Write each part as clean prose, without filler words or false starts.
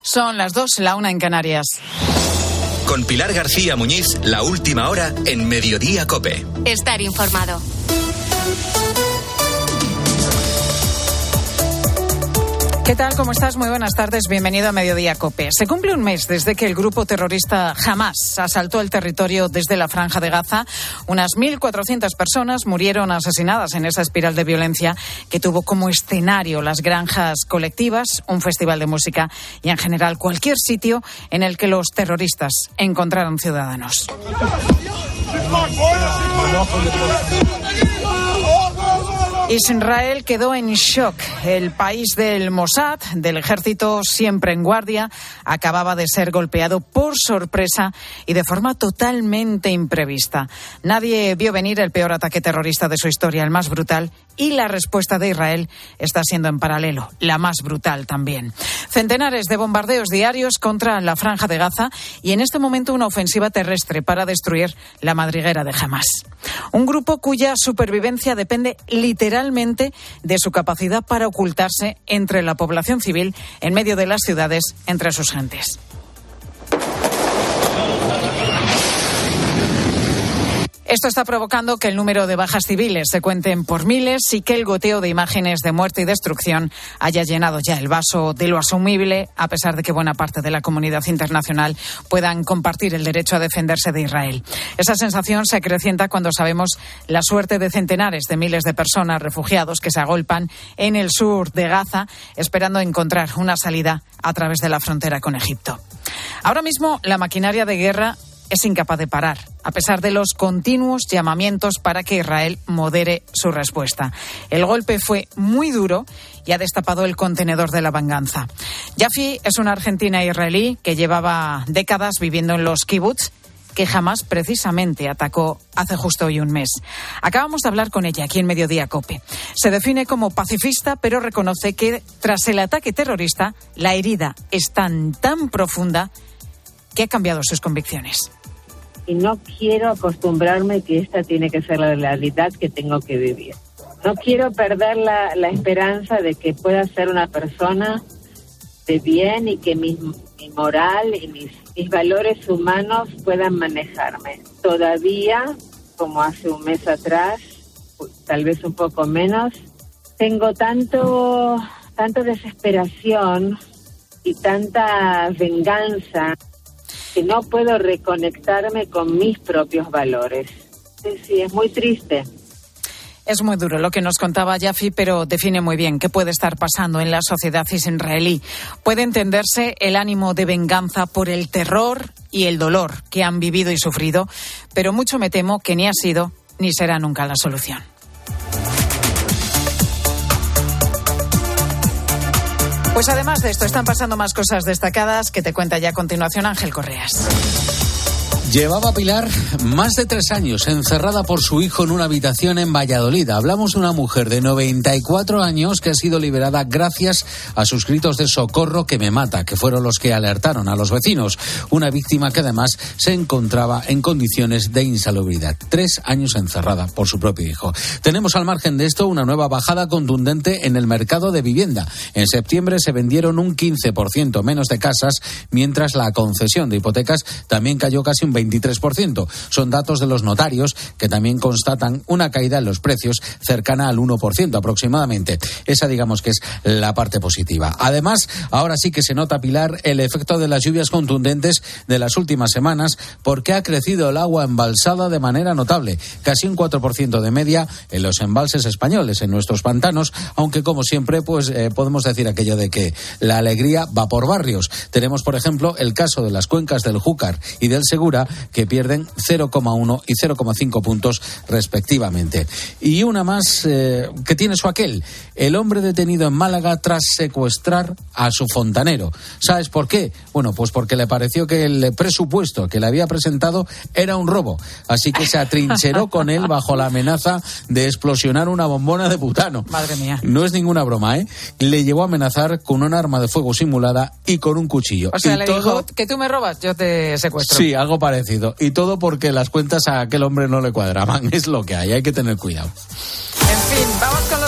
Son las 2, la 1 en Canarias. Con Pilar García Muñiz, la última hora en Mediodía COPE. Estar informado. ¿Qué tal? ¿Cómo estás? Muy buenas tardes. Bienvenido a Mediodía COPE. Se cumple un mes desde que el grupo terrorista Hamás asaltó el territorio desde la Franja de Gaza. Unas 1.400 personas murieron asesinadas en esa espiral de violencia que tuvo como escenario las granjas colectivas, un festival de música y, en general, cualquier sitio en el que los terroristas encontraron ciudadanos. Israel quedó en shock. El país del Mossad, del ejército siempre en guardia, acababa de ser golpeado por sorpresa y de forma totalmente imprevista. Nadie vio venir el peor ataque terrorista de su historia, el más brutal, y la respuesta de Israel está siendo en paralelo, la más brutal también. Centenares de bombardeos diarios contra la Franja de Gaza y en este momento una ofensiva terrestre para destruir la madriguera de Hamás. Un grupo cuya supervivencia depende literalmente de su capacidad para ocultarse entre la población civil, en medio de las ciudades, entre sus gentes. Esto está provocando que el número de bajas civiles se cuenten por miles y que el goteo de imágenes de muerte y destrucción haya llenado ya el vaso de lo asumible, a pesar de que buena parte de la comunidad internacional puedan compartir el derecho a defenderse de Israel. Esa sensación se acrecienta cuando sabemos la suerte de centenares de miles de personas, refugiados, que se agolpan en el sur de Gaza, esperando encontrar una salida a través de la frontera con Egipto. Ahora mismo, la maquinaria de guerra es incapaz de parar, a pesar de los continuos llamamientos para que Israel modere su respuesta. El golpe fue muy duro y ha destapado el contenedor de la venganza. Yafi es una argentina israelí que llevaba décadas viviendo en los kibbutz, que jamás precisamente atacó hace justo hoy un mes. Acabamos de hablar con ella aquí en Mediodía COPE. Se define como pacifista, pero reconoce que tras el ataque terrorista, la herida es tan profunda que ha cambiado sus convicciones. Y no quiero acostumbrarme que esta tiene que ser la realidad que tengo que vivir. No quiero perder la esperanza de que pueda ser una persona de bien y que mi moral y mis valores humanos puedan manejarme. Todavía, como hace un mes atrás, tal vez un poco menos, tengo tanto desesperación y tanta venganza que no puedo reconectarme con mis propios valores. Sí, es muy triste. Es muy duro lo que nos contaba Yafi, pero define muy bien qué puede estar pasando en la sociedad israelí. Puede entenderse el ánimo de venganza por el terror y el dolor que han vivido y sufrido, pero mucho me temo que ni ha sido ni será nunca la solución. Pues además de esto, están pasando más cosas destacadas que te cuenta ya a continuación Ángel Correas. Llevaba Pilar más de 3 años encerrada por su hijo en una habitación en Valladolid. Hablamos de una mujer de 94 años que ha sido liberada gracias a sus gritos de socorro que me mata, que fueron los que alertaron a los vecinos. Una víctima que además se encontraba en condiciones de insalubridad. 3 años encerrada por su propio hijo. Tenemos al margen de esto una nueva bajada contundente en el mercado de vivienda. En septiembre se vendieron un 15% menos de casas, mientras la concesión de hipotecas también cayó casi un 23%. Son datos de los notarios que también constatan una caída en los precios cercana al 1% aproximadamente. Esa, digamos, que es la parte positiva. Además, ahora sí que se nota, Pilar, el efecto de las lluvias contundentes de las últimas semanas, porque ha crecido el agua embalsada de manera notable, casi un 4% de media en los embalses españoles, en nuestros pantanos, aunque como siempre pues podemos decir aquello de que la alegría va por barrios. Tenemos, por ejemplo, el caso de las cuencas del Júcar y del Segura, que pierden 0,1 y 0,5 puntos respectivamente. Y una más que tiene su aquel. El hombre detenido en Málaga tras secuestrar a su fontanero. ¿Sabes por qué? Bueno, pues porque le pareció que el presupuesto que le había presentado era un robo. Así que se atrincheró con él bajo la amenaza de explosionar una bombona de butano. Madre mía. No es ninguna broma, ¿eh? Le llevó a amenazar con un arma de fuego simulada y con un cuchillo. O sea, y le dijo, que tú me robas, yo te secuestro. Sí, algo parecido. Y todo porque las cuentas a aquel hombre no le cuadraban. Es lo que hay que tener cuidado. En fin, vamos con los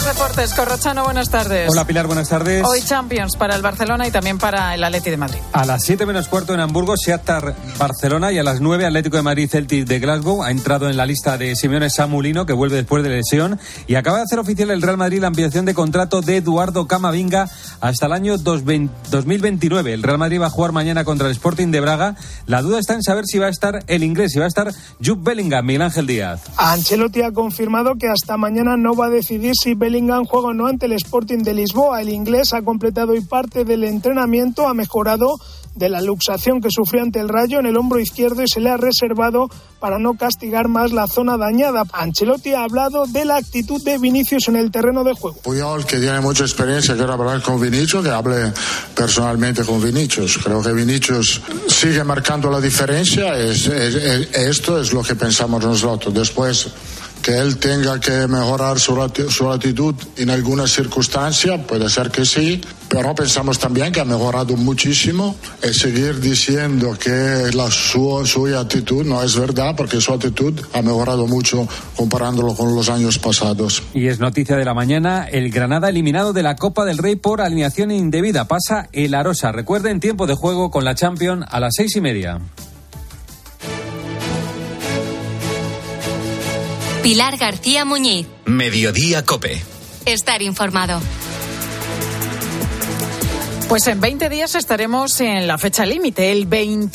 deportes. Corrochano, buenas tardes. Hola Pilar, buenas tardes. Hoy Champions para el Barcelona y también para el Atleti de Madrid. A las 7 menos cuarto en Hamburgo, Shakhtar Barcelona, y a las 9 Atlético de Madrid Celtic de Glasgow. Ha entrado en la lista de Simeone Samu Lino, que vuelve después de lesión, y acaba de hacer oficial el Real Madrid la ampliación de contrato de Eduardo Camavinga hasta el año 2029. El Real Madrid va a jugar mañana contra el Sporting de Braga. La duda está en saber si va a estar el inglés, si va a estar Jude Bellingham. Miguel Ángel Díaz. Ancelotti ha confirmado que hasta mañana no va a decidir si Bellingham juega o no ante el Sporting de Lisboa. El inglés ha completado hoy parte del entrenamiento, ha mejorado de la luxación que sufrió ante el Rayo en el hombro izquierdo y se le ha reservado para no castigar más la zona dañada. Ancelotti ha hablado de la actitud de Vinicius en el terreno de juego. Puyol, que tiene mucha experiencia, quiero hablar con Vinicius, que hable personalmente con Vinicius. Creo que Vinicius sigue marcando la diferencia, esto es lo que pensamos nosotros. Después, que él tenga que mejorar su actitud en algunas circunstancias, puede ser que sí, pero pensamos también que ha mejorado muchísimo. Y seguir diciendo que su actitud no es verdad, porque su actitud ha mejorado mucho comparándolo con los años pasados. Y es noticia de la mañana, el Granada eliminado de la Copa del Rey por alineación indebida. Pasa el Arosa. Recuerden, tiempo de juego con la Champions a las 6:30. Pilar García Muñiz. Mediodía COPE. Estar informado. Pues en 20 días estaremos en la fecha límite, el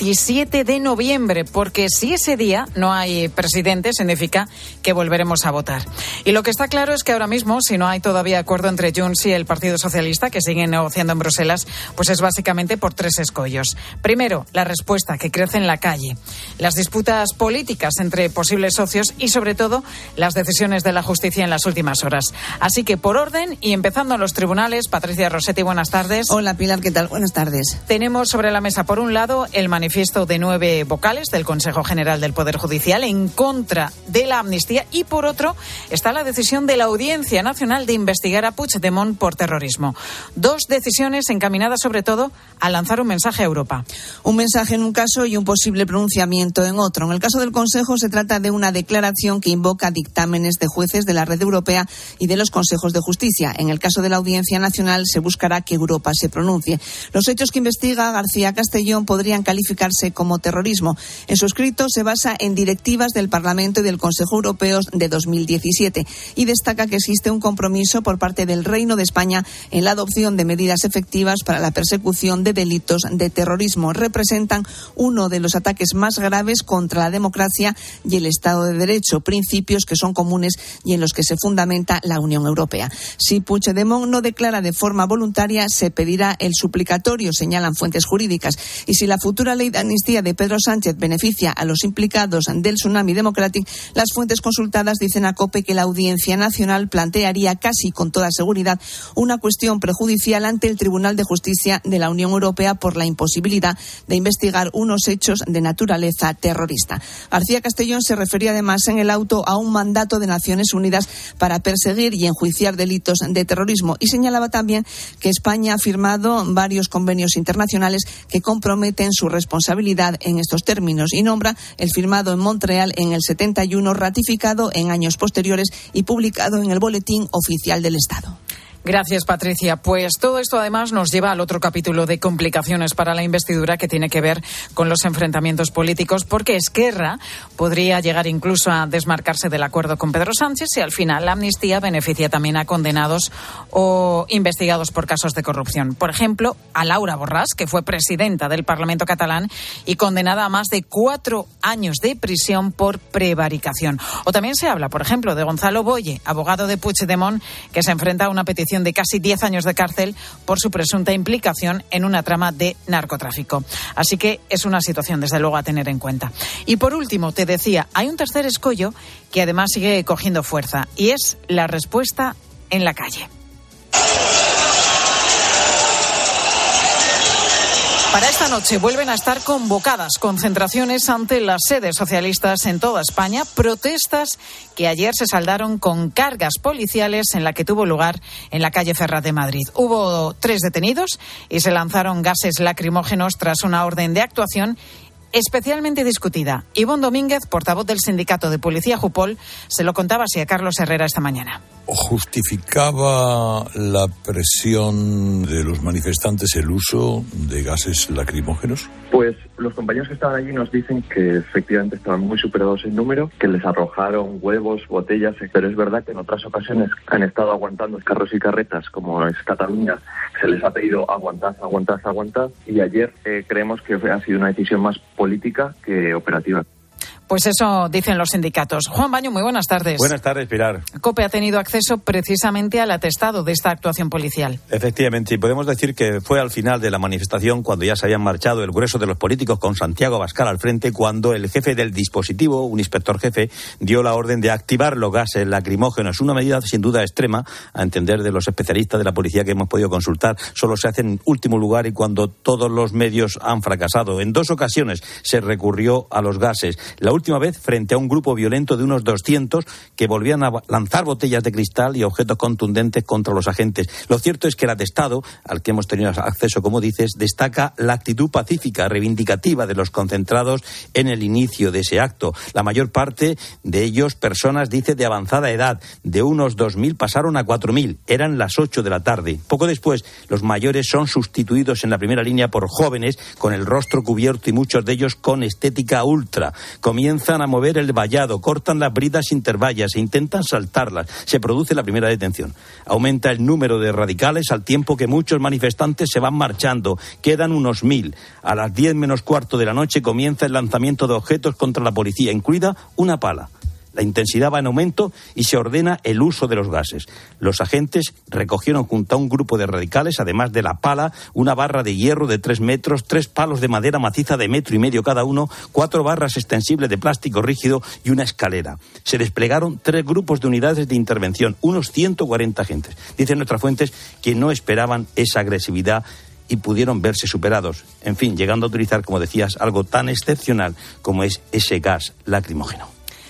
27 de noviembre, porque si ese día no hay presidente, significa que volveremos a votar. Y lo que está claro es que ahora mismo, si no hay todavía acuerdo entre Junts y el Partido Socialista, que siguen negociando en Bruselas, pues es básicamente por 3 escollos. Primero, la respuesta, que crece en la calle. Las disputas políticas entre posibles socios y, sobre todo, las decisiones de la justicia en las últimas horas. Así que, por orden, y empezando en los tribunales, Patricia Rossetti, buenas tardes. Hola, Pilar, ¿qué tal? Buenas tardes. Tenemos sobre la mesa, por un lado, el manifiesto de 9 vocales del Consejo General del Poder Judicial en contra de la amnistía, y por otro está la decisión de la Audiencia Nacional de investigar a Puigdemont por terrorismo. 2 decisiones encaminadas sobre todo a lanzar un mensaje a Europa. Un mensaje en un caso y un posible pronunciamiento en otro. En el caso del Consejo se trata de una declaración que invoca dictámenes de jueces de la Red Europea y de los consejos de justicia. En el caso de la Audiencia Nacional se buscará que Europa se pronuncie. Los hechos que investiga García Castellón podrían calificarse como terrorismo. En su escrito se basa en directivas del Parlamento y del Consejo Europeos de 2017 y destaca que existe un compromiso por parte del Reino de España en la adopción de medidas efectivas para la persecución de delitos de terrorismo. Representan uno de los ataques más graves contra la democracia y el Estado de Derecho, principios que son comunes y en los que se fundamenta la Unión Europea. Si Puigdemont no declara de forma voluntaria, se pedirá el suplicatorio, señalan fuentes jurídicas. Y si la futura ley de amnistía de Pedro Sánchez beneficia a los implicados del Tsunami Democratic, las fuentes consultadas dicen a COPE que la Audiencia Nacional plantearía casi con toda seguridad una cuestión prejudicial ante el Tribunal de Justicia de la Unión Europea por la imposibilidad de investigar unos hechos de naturaleza terrorista. García Castellón se refería además en el auto a un mandato de Naciones Unidas para perseguir y enjuiciar delitos de terrorismo y señalaba también que España ha firmado varios convenios internacionales que comprometen su responsabilidad en estos términos y nombra el firmado en Montreal en el 71, ratificado en años posteriores y publicado en el Boletín Oficial del Estado. Gracias, Patricia. Pues todo esto además nos lleva al otro capítulo de complicaciones para la investidura que tiene que ver con los enfrentamientos políticos, porque Esquerra podría llegar incluso a desmarcarse del acuerdo con Pedro Sánchez si al final la amnistía beneficia también a condenados o investigados por casos de corrupción. Por ejemplo, a Laura Borràs, que fue presidenta del Parlamento catalán y condenada a más de 4 años de prisión por prevaricación. O también se habla, por ejemplo, de Gonzalo Boye, abogado de Puigdemont, que se enfrenta a una petición de casi 10 años de cárcel por su presunta implicación en una trama de narcotráfico. Así que es una situación, desde luego, a tener en cuenta. Y por último, te decía, hay un tercer escollo que además sigue cogiendo fuerza y es la respuesta en la calle. Para esta noche vuelven a estar convocadas concentraciones ante las sedes socialistas en toda España, protestas que ayer se saldaron con cargas policiales en la que tuvo lugar en la calle Ferraz de Madrid. Hubo 3 detenidos y se lanzaron gases lacrimógenos tras una orden de actuación especialmente discutida. Ivonne Domínguez, portavoz del sindicato de policía Jupol, se lo contaba así a Carlos Herrera esta mañana. ¿Justificaba la presión de los manifestantes el uso de gases lacrimógenos? Pues los compañeros que estaban allí nos dicen que efectivamente estaban muy superados en número, que les arrojaron huevos, botellas, pero es verdad que en otras ocasiones han estado aguantando carros y carretas, como es Cataluña, se les ha pedido aguantad, y ayer creemos que ha sido una decisión más política que operativa. Pues eso dicen los sindicatos. Juan Baño, muy buenas tardes. Buenas tardes, Pilar. COPE ha tenido acceso precisamente al atestado de esta actuación policial. Efectivamente, y podemos decir que fue al final de la manifestación, cuando ya se habían marchado el grueso de los políticos con Santiago Abascal al frente, cuando el jefe del dispositivo, un inspector jefe, dio la orden de activar los gases lacrimógenos. Una medida sin duda extrema, a entender de los especialistas de la policía que hemos podido consultar. Solo se hace en último lugar y cuando todos los medios han fracasado. En 2 ocasiones se recurrió a los gases. La última vez frente a un grupo violento de unos 200 que volvían a lanzar botellas de cristal y objetos contundentes contra los agentes. Lo cierto es que el atestado, al que hemos tenido acceso, como dices, destaca la actitud pacífica, reivindicativa de los concentrados en el inicio de ese acto. La mayor parte de ellos, personas, dice, de avanzada edad. De unos 2.000 pasaron a 4.000. Eran las 8 de la tarde. Poco después, los mayores son sustituidos en la primera línea por jóvenes con el rostro cubierto y muchos de ellos con estética ultra. Comienzan a mover el vallado, cortan las bridas intervallas e intentan saltarlas. Se produce la primera detención. Aumenta el número de radicales al tiempo que muchos manifestantes se van marchando. Quedan unos 1.000. A las 10 menos cuarto de la noche comienza el lanzamiento de objetos contra la policía, incluida una pala. La intensidad va en aumento y se ordena el uso de los gases. Los agentes recogieron junto a un grupo de radicales, además de la pala, una barra de hierro de 3 metros, 3 palos de madera maciza de 1,5 metros cada uno, 4 barras extensibles de plástico rígido y una escalera. Se desplegaron 3 grupos de unidades de intervención, unos 140 agentes. Dicen nuestras fuentes que no esperaban esa agresividad y pudieron verse superados. En fin, llegando a utilizar, como decías, algo tan excepcional como es ese gas lacrimógeno.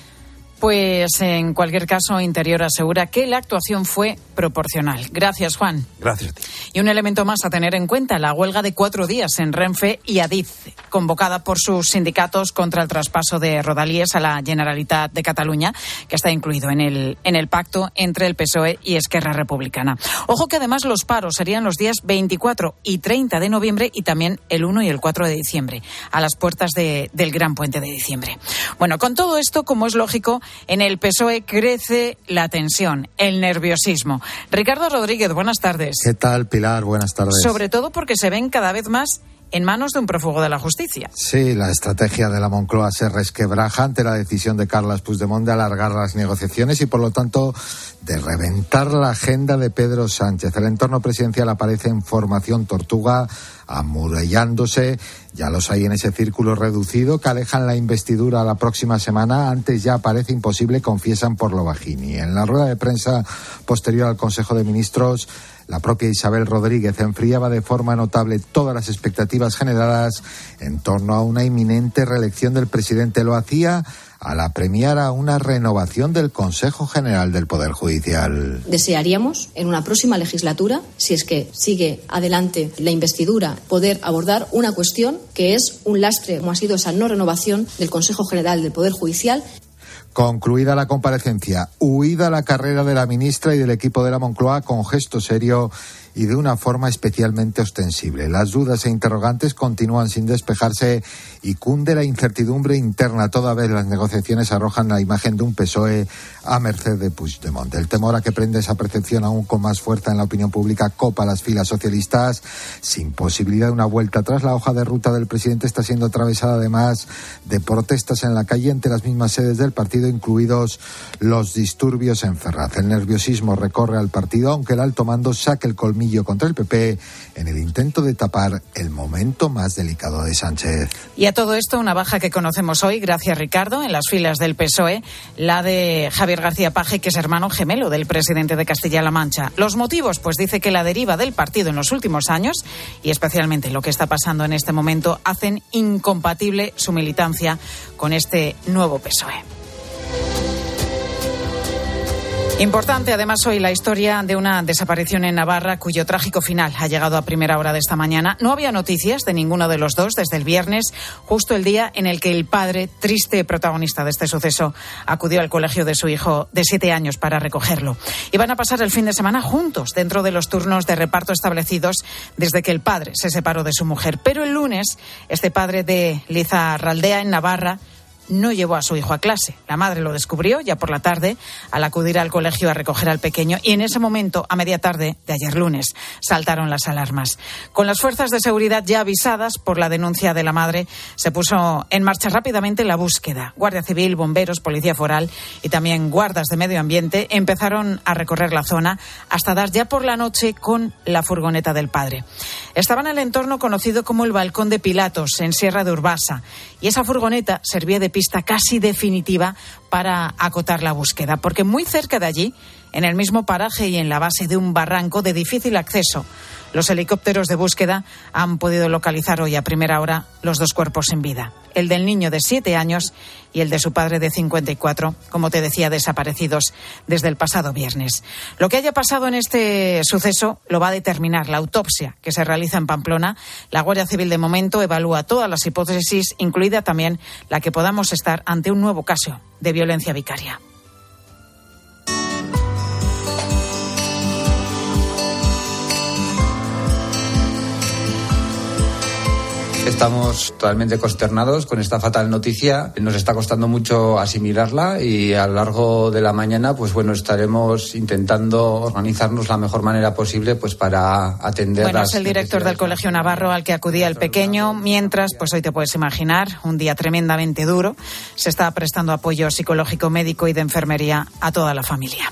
Pues en cualquier caso, Interior asegura que la actuación fue proporcional. Gracias, Juan. Gracias a ti. Y un elemento más a tener en cuenta, la huelga de 4 días en Renfe y Adif, convocada por sus sindicatos contra el traspaso de Rodalies a la Generalitat de Cataluña, que está incluido en el pacto entre el PSOE y Esquerra Republicana. Ojo que además los paros serían los días 24 y 30 de noviembre y también el 1 y el 4 de diciembre, a las puertas del Gran Puente de diciembre. Bueno, con todo esto, como es lógico, en el PSOE crece la tensión, el nerviosismo. Ricardo Rodríguez, buenas tardes. ¿Qué tal, Pilar? Buenas tardes. Sobre todo porque se ven cada vez más en manos de un prófugo de la justicia. Sí, la estrategia de la Moncloa se resquebraja ante la decisión de Carles Puigdemont de alargar las negociaciones y, por lo tanto, de reventar la agenda de Pedro Sánchez. El entorno presidencial aparece en formación tortuga, amurallándose. Ya los hay en ese círculo reducido que alejan la investidura la próxima semana. Antes ya parece imposible, confiesan por lo bajini. En la rueda de prensa posterior al Consejo de Ministros, la propia Isabel Rodríguez enfriaba de forma notable todas las expectativas generadas en torno a una inminente reelección del presidente. Lo hacía al apremiar a una renovación del Consejo General del Poder Judicial. Desearíamos, en una próxima legislatura, si es que sigue adelante la investidura, poder abordar una cuestión que es un lastre, como ha sido esa no renovación del Consejo General del Poder Judicial. Concluida la comparecencia, huida la carrera de la ministra y del equipo de la Moncloa con gesto serio y de una forma especialmente ostensible. Las dudas e interrogantes continúan sin despejarse y cunde la incertidumbre interna. Toda vez las negociaciones arrojan la imagen de un PSOE a merced de Puigdemont. El temor a que prenda esa percepción aún con más fuerza en la opinión pública copa las filas socialistas. Sin posibilidad de una vuelta atrás, la hoja de ruta del presidente está siendo atravesada además de protestas en la calle ante las mismas sedes del partido, incluidos los disturbios en Ferraz. El nerviosismo recorre al partido, aunque el alto mando saque el colmillo contra el PP en el intento de tapar el momento más delicado de Sánchez. Y a todo esto, una baja que conocemos hoy, gracias Ricardo, en las filas del PSOE, la de Javier García Paje, que es hermano gemelo del presidente de Castilla-La Mancha. Los motivos, pues dice que la deriva del partido en los últimos años, y especialmente lo que está pasando en este momento, hacen incompatible su militancia con este nuevo PSOE. Importante, además, hoy la historia de una desaparición en Navarra cuyo trágico final ha llegado a primera hora de esta mañana. No había noticias de ninguno de los dos desde el viernes, justo el día en el que el padre, triste protagonista de este suceso, acudió al colegio de su hijo de 7 años para recogerlo. Iban a pasar el fin de semana juntos dentro de los turnos de reparto establecidos desde que el padre se separó de su mujer. Pero el lunes, este padre de Lizarraldea, en Navarra, no llevó a su hijo a clase. La madre lo descubrió ya por la tarde al acudir al colegio a recoger al pequeño y en ese momento, a media tarde de ayer lunes, saltaron las alarmas. Con las fuerzas de seguridad ya avisadas por la denuncia de la madre, se puso en marcha rápidamente la búsqueda. Guardia Civil, bomberos, Policía Foral y también guardas de medio ambiente empezaron a recorrer la zona hasta dar ya por la noche con la furgoneta del padre. Estaba en el entorno conocido como el Balcón de Pilatos, en Sierra de Urbasa, y esa furgoneta servía de pista casi definitiva para acotar la búsqueda, porque muy cerca de allí, en el mismo paraje y en la base de un barranco de difícil acceso, los helicópteros de búsqueda han podido localizar hoy a primera hora los 2 cuerpos sin vida, el del niño de 7 años y el de su padre de 54, como te decía, desaparecidos desde el pasado viernes. Lo que haya pasado en este suceso lo va a determinar la autopsia que se realiza en Pamplona. La Guardia Civil de momento evalúa todas las hipótesis, incluida también la que podamos estar ante un nuevo caso de violencia vicaria. Estamos totalmente consternados con esta fatal noticia. Nos está costando mucho asimilarla y a lo largo de la mañana, pues bueno, estaremos intentando organizarnos la mejor manera posible, pues para atender. Bueno, es el director del Colegio Navarro al que acudía el pequeño. Mientras, pues hoy te puedes imaginar, un día tremendamente duro. Se está prestando apoyo psicológico, médico y de enfermería a toda la familia.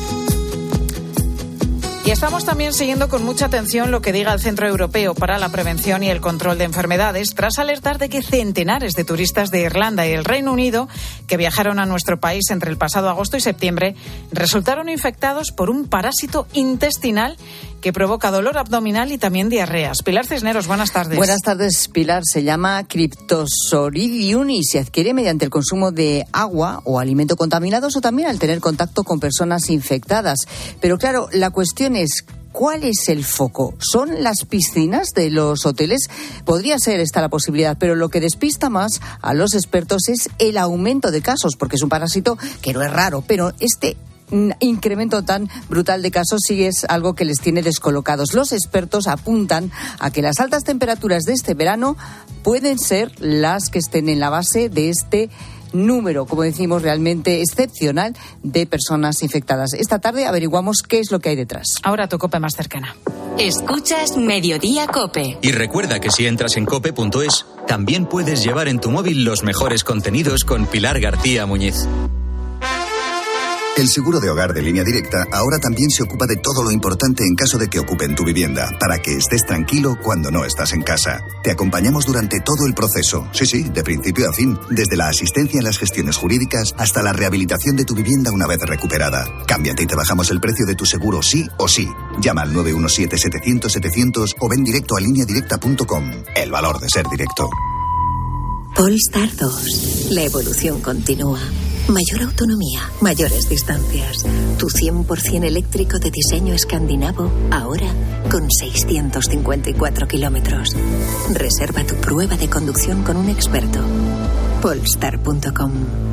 Y estamos también siguiendo con mucha atención lo que diga el Centro Europeo para la Prevención y el Control de Enfermedades, tras alertar de que centenares de turistas de Irlanda y el Reino Unido que viajaron a nuestro país entre el pasado agosto y septiembre resultaron infectados por un parásito intestinal que provoca dolor abdominal y también diarreas. Pilar Cisneros, buenas tardes. Buenas tardes, Pilar. Se llama Cryptosporidium y se adquiere mediante el consumo de agua o alimento contaminados o también al tener contacto con personas infectadas. Pero claro, la cuestión es, ¿cuál es el foco? ¿Son las piscinas de los hoteles? Podría ser esta la posibilidad, pero lo que despista más a los expertos es el aumento de casos, porque es un parásito que no es raro, pero este incremento tan brutal de casos sí es algo que les tiene descolocados. Los expertos apuntan a que las altas temperaturas de este verano pueden ser las que estén en la base de este número, como decimos, realmente excepcional de personas infectadas. Esta tarde averiguamos qué es lo que hay detrás. Ahora tu COPE más cercana. Escuchas Mediodía COPE. Y recuerda que si entras en cope.es, también puedes llevar en tu móvil los mejores contenidos con Pilar García Muñiz. El seguro de hogar de Línea Directa ahora también se ocupa de todo lo importante en caso de que ocupen tu vivienda, para que estés tranquilo cuando no estás en casa. Te acompañamos durante todo el proceso, sí, de principio a fin, desde la asistencia en las gestiones jurídicas hasta la rehabilitación de tu vivienda una vez recuperada. Cámbiate y te bajamos el precio de tu seguro sí o sí. Llama al 917-700-700 o ven directo a lineadirecta.com. El valor de ser directo. Polestar 2. La evolución continúa. Mayor autonomía, mayores distancias. Tu 100% eléctrico de diseño escandinavo, ahora con 654 kilómetros. Reserva tu prueba de conducción con un experto. Polestar.com.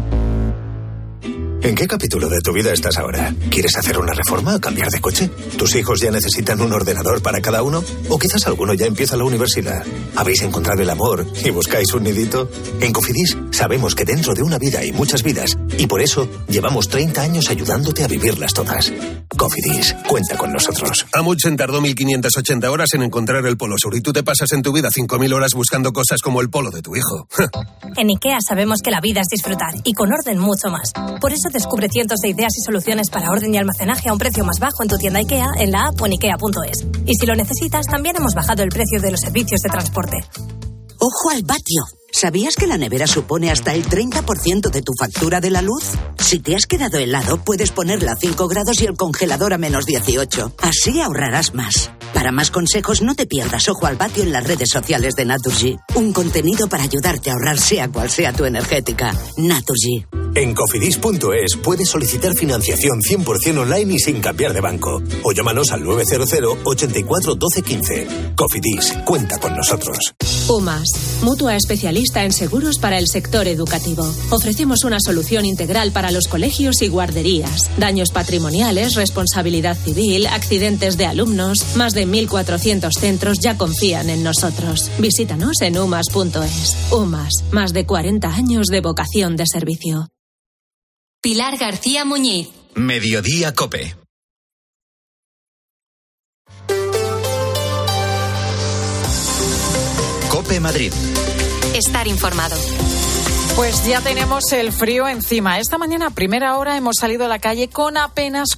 ¿En qué capítulo de tu vida estás ahora? ¿Quieres hacer una reforma o cambiar de coche? ¿Tus hijos ya necesitan un ordenador para cada uno? ¿O quizás alguno ya empieza la universidad? ¿Habéis encontrado el amor y buscáis un nidito? En Cofidis sabemos que dentro de una vida hay muchas vidas y por eso llevamos 30 años ayudándote a vivirlas todas. Cofidis, cuenta con nosotros. Amundsen tardó 1.580 horas en encontrar el Polo Sur y tú te pasas en tu vida 5.000 horas buscando cosas como el polo de tu hijo. En IKEA sabemos que la vida es disfrutar y con orden mucho más. Por eso descubre cientos de ideas y soluciones para orden y almacenaje a un precio más bajo en tu tienda IKEA, en la app o en ikea.es. Y si lo necesitas, también hemos bajado el precio de los servicios de transporte. ¡Ojo al vatio! ¿Sabías que la nevera supone hasta el 30% de tu factura de la luz? Si te has quedado helado, puedes ponerla a 5 grados y el congelador a menos 18. Así ahorrarás más. Para más consejos, no te pierdas Ojo al Vatio en las redes sociales de Naturgy. Un contenido para ayudarte a ahorrar sea cual sea tu energética. Naturgy. En Cofidis.es puedes solicitar financiación 100% online y sin cambiar de banco. O llámanos al 900 84 12 15. Cofidis, cuenta con nosotros. UMAS, mutua especialista en seguros para el sector educativo. Ofrecemos una solución integral para los colegios y guarderías. Daños patrimoniales, responsabilidad civil, accidentes de alumnos. Más de 1.400 centros ya confían en nosotros. Visítanos en umas.es. UMAS, más de 40 años de vocación de servicio. Pilar García Muñiz. Mediodía COPE. COPE Madrid. Estar informado. Pues ya tenemos el frío encima. Esta mañana a primera hora hemos salido a la calle con apenas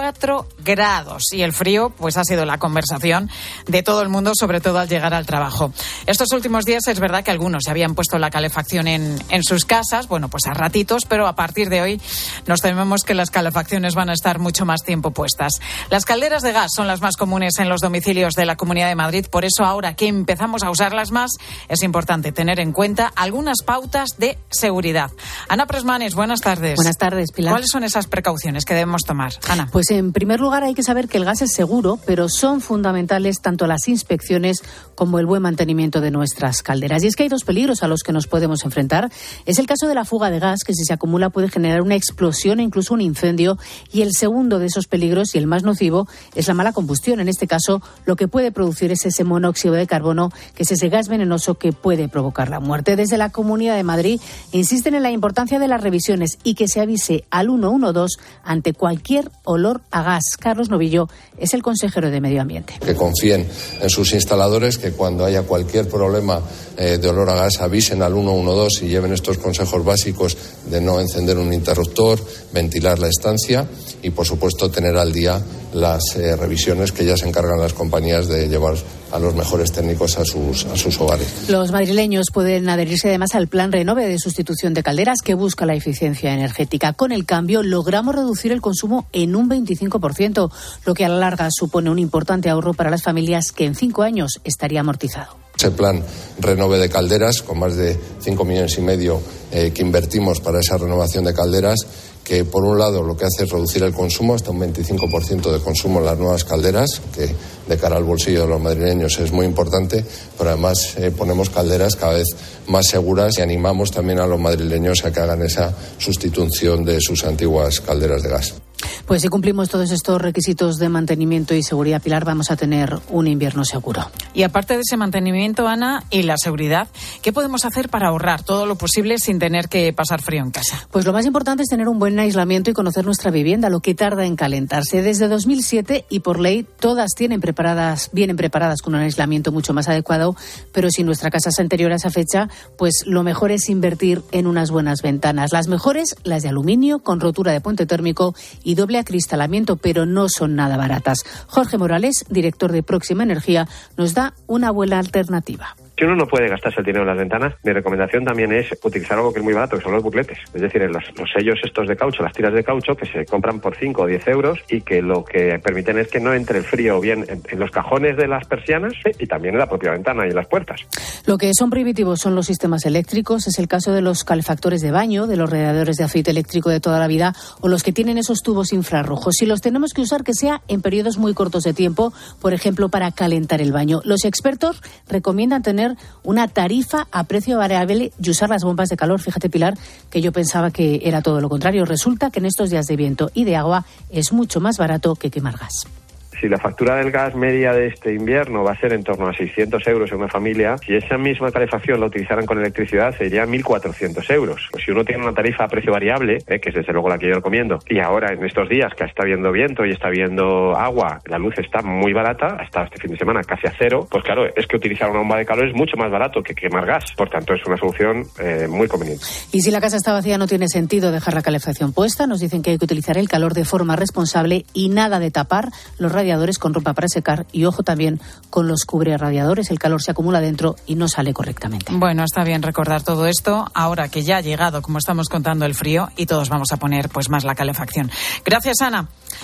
4 grados y el frío pues ha sido la conversación de todo el mundo, sobre todo al llegar al trabajo. Estos últimos días es verdad que algunos ya habían puesto la calefacción en sus casas, bueno, pues a ratitos, pero a partir de hoy nos tememos que las calefacciones van a estar mucho más tiempo puestas. Las calderas de gas son las más comunes en los domicilios de la Comunidad de Madrid, por eso ahora que empezamos a usarlas más es importante tener en cuenta algunas pautas de seguridad. Ana Presmanes, buenas tardes. Buenas tardes, Pilar. ¿Cuáles son esas precauciones que debemos tomar, Ana? Pues en primer lugar hay que saber que el gas es seguro, pero son fundamentales tanto las inspecciones como el buen mantenimiento de nuestras calderas. Y es que hay 2 peligros a los que nos podemos enfrentar. Es el caso de la fuga de gas, que si se acumula puede generar una explosión e incluso un incendio. Y el segundo de esos peligros, y el más nocivo, es la mala combustión. En este caso, lo que puede producir es ese monóxido de carbono, que es ese gas venenoso que puede provocar la muerte. Desde la Comunidad de Madrid insisten en la importancia de las revisiones y que se avise al 112 ante cualquier olor a gas. Carlos Novillo es el consejero de Medio Ambiente. Que confíen en sus instaladores, que cuando haya cualquier problema de olor a gas avisen al 112 y lleven estos consejos básicos de no encender un interruptor, ventilar la estancia y, por supuesto, tener al día las revisiones que ya se encargan las compañías de llevar a los mejores técnicos a sus hogares. Los madrileños pueden adherirse además al plan Renove de sustitución de calderas que busca la eficiencia energética. Con el cambio logramos reducir el consumo en un 25%, lo que a la larga supone un importante ahorro para las familias que en 5 años estaría amortizado. Ese plan Renove de calderas, con más de 5,5 millones que invertimos para esa renovación de calderas, que por un lado lo que hace es reducir el consumo, hasta un 25% de consumo en las nuevas calderas, que de cara al bolsillo de los madrileños es muy importante, pero además ponemos calderas cada vez más seguras y animamos también a los madrileños a que hagan esa sustitución de sus antiguas calderas de gas. Pues si cumplimos todos estos requisitos de mantenimiento y seguridad, Pilar, vamos a tener un invierno seguro. Y aparte de ese mantenimiento, Ana, y la seguridad, ¿qué podemos hacer para ahorrar todo lo posible sin tener que pasar frío en casa? Pues lo más importante es tener un buen aislamiento y conocer nuestra vivienda, lo que tarda en calentarse. Desde 2007 y por ley todas vienen preparadas con un aislamiento mucho más adecuado, pero si nuestra casa es anterior a esa fecha, pues lo mejor es invertir en unas buenas ventanas. Las mejores, las de aluminio, con rotura de puente térmico y doble acristalamiento, pero no son nada baratas. Jorge Morales, director de Próxima Energía, nos da una buena alternativa. Si uno no puede gastarse el dinero en las ventanas, mi recomendación también es utilizar algo que es muy barato, que son los bucletes. Es decir, los sellos estos de caucho, las tiras de caucho, que se compran por 5 o 10 euros y que lo que permiten es que no entre el frío bien en los cajones de las persianas y también en la propia ventana y en las puertas. Lo que son prohibitivos son los sistemas eléctricos. Es el caso de los calefactores de baño, de los radiadores de aceite eléctrico de toda la vida o los que tienen esos tubos infrarrojos. Si los tenemos que usar, que sea en periodos muy cortos de tiempo, por ejemplo, para calentar el baño. Los expertos recomiendan tener una tarifa a precio variable y usar las bombas de calor. Fíjate, Pilar, que yo pensaba que era todo lo contrario. Resulta que en estos días de viento y de agua es mucho más barato que quemar gas. Si la factura del gas media de este invierno va a ser en torno a 600 euros en una familia, si esa misma calefacción la utilizaran con electricidad sería 1.400 euros. Pues si uno tiene una tarifa a precio variable, que es desde luego la que yo recomiendo, y ahora en estos días que está habiendo viento y está habiendo agua, la luz está muy barata, hasta este fin de semana casi a cero, pues claro, es que utilizar una bomba de calor es mucho más barato que quemar gas. Por tanto, es una solución muy conveniente. Y si la casa está vacía, no tiene sentido dejar la calefacción puesta. Nos dicen que hay que utilizar el calor de forma responsable y nada de tapar los radiadores con ropa para secar y ojo también con los cubrerradiadores. El calor se acumula dentro y no sale correctamente. Bueno, está bien recordar todo esto ahora que ya ha llegado, como estamos contando, el frío y todos vamos a poner pues más la calefacción. Gracias, Ana.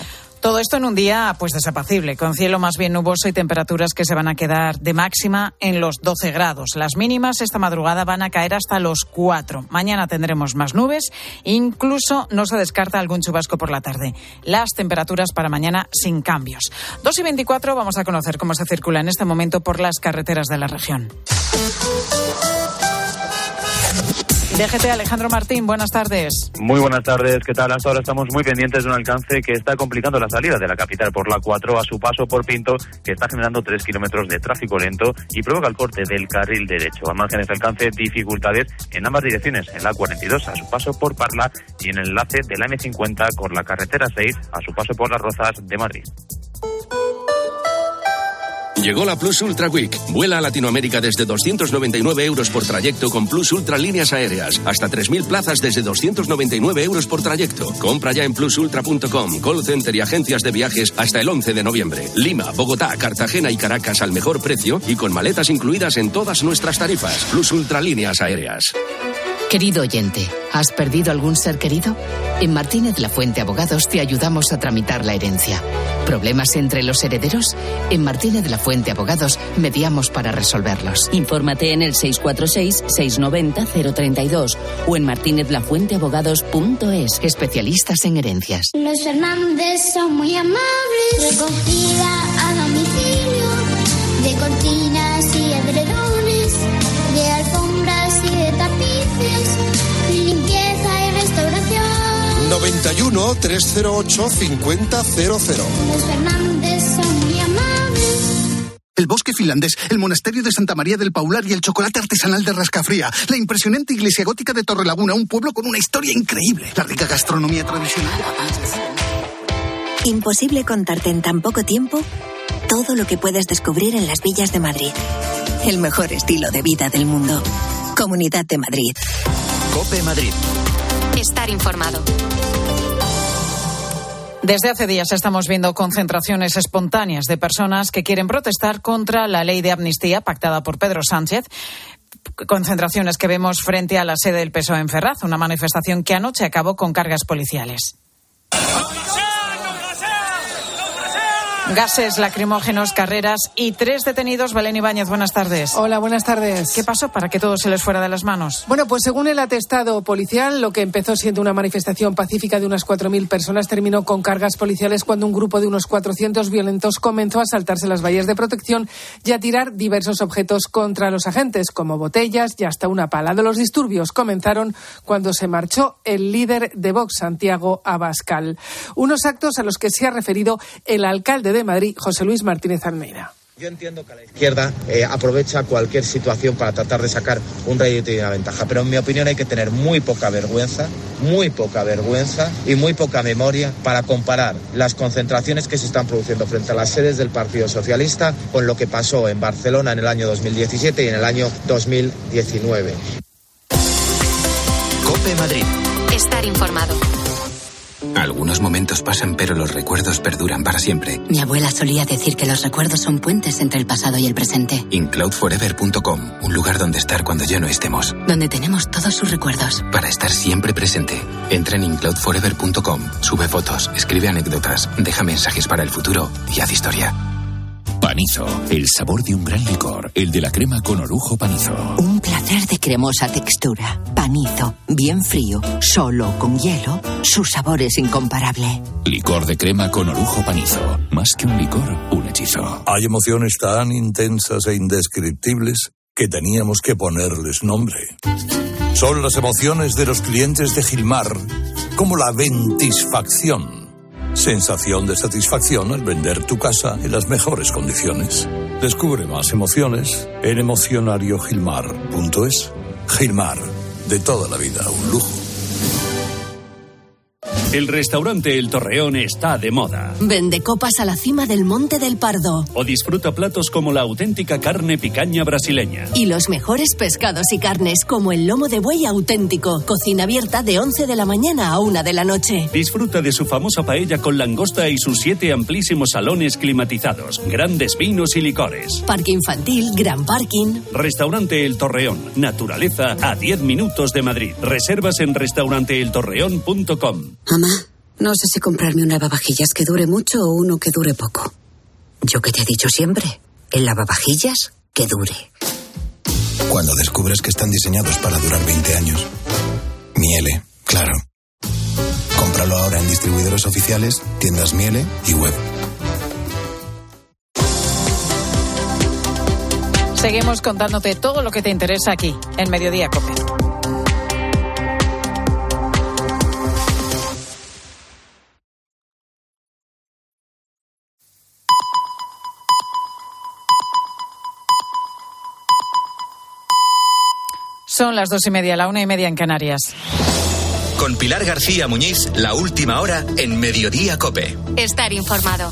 Todo esto en un día pues desapacible, con cielo más bien nuboso y temperaturas que se van a quedar de máxima en los 12 grados. Las mínimas esta madrugada van a caer hasta los 4. Mañana tendremos más nubes, incluso no se descarta algún chubasco por la tarde. Las temperaturas para mañana sin cambios. 2:24, vamos a conocer cómo se circula en este momento por las carreteras de la región. DGT, Alejandro Martín, buenas tardes. Muy buenas tardes, ¿qué tal? Hasta ahora estamos muy pendientes de un alcance que está complicando la salida de la capital por la 4 a su paso por Pinto, que está generando 3 kilómetros de tráfico lento y provoca el corte del carril derecho. A margen de este alcance, dificultades en ambas direcciones, en la 42 a su paso por Parla y en el enlace de la M50 con la carretera 6 a su paso por Las Rozas de Madrid. Llegó la Plus Ultra Week. Vuela a Latinoamérica desde 299 euros por trayecto con Plus Ultra Líneas Aéreas. Hasta 3.000 plazas desde 299 euros por trayecto. Compra ya en plusultra.com, call center y agencias de viajes hasta el 11 de noviembre. Lima, Bogotá, Cartagena y Caracas al mejor precio y con maletas incluidas en todas nuestras tarifas. Plus Ultra Líneas Aéreas. Querido oyente, ¿has perdido algún ser querido? En Martínez Lafuente Abogados te ayudamos a tramitar la herencia. ¿Problemas entre los herederos? En Martínez Lafuente Abogados mediamos para resolverlos. Infórmate en el 646-690-032 o en martinezlafuenteabogados.es. Especialistas en herencias. Los Fernández son muy amables. Recogida a domicilio de cortinas y edredones, de alfombras y de tapices, limpieza y restauración. 91 308 5000. Los Fernández son muy amables. El bosque finlandés, el monasterio de Santa María del Paular y el chocolate artesanal de Rascafría. La impresionante iglesia gótica de Torrelaguna, un pueblo con una historia increíble. La rica gastronomía tradicional. Imposible contarte en tan poco tiempo todo lo que puedes descubrir en las villas de Madrid. El mejor estilo de vida del mundo. Comunidad de Madrid. COPE Madrid. Estar informado. Desde hace días estamos viendo concentraciones espontáneas de personas que quieren protestar contra la ley de amnistía pactada por Pedro Sánchez. Concentraciones que vemos frente a la sede del PSOE en Ferraz, una manifestación que anoche acabó con cargas policiales. Gases lacrimógenos, carreras y 3 detenidos. Belén Ibáñez, buenas tardes. Hola, buenas tardes. ¿Qué pasó para que todo se les fuera de las manos? Bueno, pues según el atestado policial, lo que empezó siendo una manifestación pacífica de unas 4.000 personas terminó con cargas policiales cuando un grupo de unos 400 violentos comenzó a saltarse las vallas de protección y a tirar diversos objetos contra los agentes, como botellas y hasta una pala. De los disturbios comenzaron cuando se marchó el líder de Vox, Santiago Abascal. Unos actos a los que se ha referido el alcalde de Madrid, José Luis Martínez Almeida. Yo entiendo que la izquierda aprovecha cualquier situación para tratar de sacar un rédito y una ventaja, pero en mi opinión hay que tener muy poca vergüenza y muy poca memoria para comparar las concentraciones que se están produciendo frente a las sedes del Partido Socialista con lo que pasó en Barcelona en el año 2017 y en el año 2019. COPE Madrid. Estar informado. Algunos momentos pasan, pero los recuerdos perduran para siempre. Mi abuela solía decir que los recuerdos son puentes entre el pasado y el presente. Incloudforever.com, un lugar donde estar cuando ya no estemos. Donde tenemos todos sus recuerdos. Para estar siempre presente. Entra en incloudforever.com, sube fotos, escribe anécdotas, deja mensajes para el futuro y haz historia. Panizo, el sabor de un gran licor, el de la crema con orujo Panizo. Un placer de cremosa textura. Panizo, bien frío, solo con hielo, su sabor es incomparable. Licor de crema con orujo Panizo, más que un licor, un hechizo. Hay emociones tan intensas e indescriptibles que teníamos que ponerles nombre. Son las emociones de los clientes de Gilmar, como la ventisfacción. Sensación de satisfacción al vender tu casa en las mejores condiciones. Descubre más emociones en emocionariogilmar.es. Gilmar, de toda la vida, un lujo. El restaurante El Torreón está de moda. Vende copas a la cima del Monte del Pardo. O disfruta platos como la auténtica carne picaña brasileña. Y los mejores pescados y carnes como el lomo de buey auténtico. Cocina abierta de 11 de la mañana a 1 de la noche. Disfruta de su famosa paella con langosta y sus 7 amplísimos salones climatizados. Grandes vinos y licores. Parque infantil, gran parking. Restaurante El Torreón. Naturaleza a 10 minutos de Madrid. Reservas en restauranteeltorreón.com. Mamá, No sé si comprarme un lavavajillas que dure mucho o uno que dure poco. Yo que te he dicho siempre, el lavavajillas que dure. Cuando descubres que están diseñados para durar 20 años. Miele, claro. Cómpralo ahora en distribuidores oficiales, tiendas Miele y web. Seguimos contándote todo lo que te interesa aquí, en Mediodía COPE. Son las 2:30, la 1:30 en Canarias. Con Pilar García Muñiz, la última hora en Mediodía COPE. Estar informado.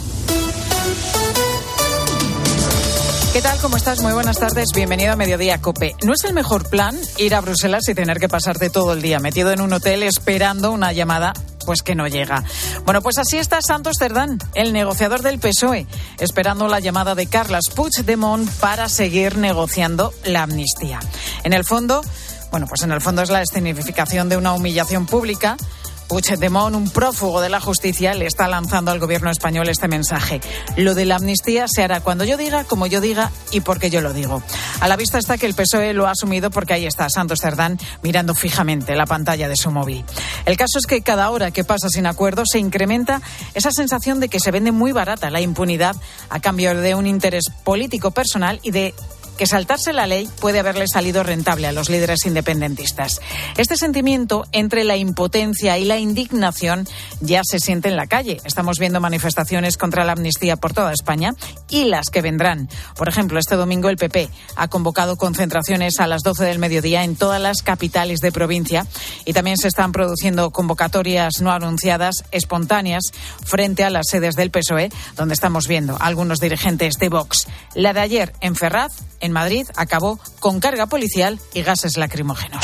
¿Qué tal? ¿Cómo estás? Muy buenas tardes. Bienvenido a Mediodía COPE. No es el mejor plan ir a Bruselas y tener que pasarte todo el día metido en un hotel esperando una llamada pues que no llega. Bueno, pues así está Santos Cerdán, el negociador del PSOE, esperando la llamada de Carles Puigdemont para seguir negociando la amnistía. En el fondo es la escenificación de una humillación pública. Puigdemont, un prófugo de la justicia, le está lanzando al gobierno español este mensaje. Lo de la amnistía se hará cuando yo diga, como yo diga y porque yo lo digo. A la vista está que el PSOE lo ha asumido porque ahí está Santos Cerdán mirando fijamente la pantalla de su móvil. El caso es que cada hora que pasa sin acuerdo se incrementa esa sensación de que se vende muy barata la impunidad a cambio de un interés político personal y de que saltarse la ley puede haberle salido rentable a los líderes independentistas. Este sentimiento entre la impotencia y la indignación ya se siente en la calle. Estamos viendo manifestaciones contra la amnistía por toda España y las que vendrán. Por ejemplo, este domingo el PP ha convocado concentraciones a las 12 del mediodía en todas las capitales de provincia y también se están produciendo convocatorias no anunciadas espontáneas frente a las sedes del PSOE, donde estamos viendo a algunos dirigentes de Vox. La de ayer en Ferraz, en Madrid, acabó con carga policial y gases lacrimógenos.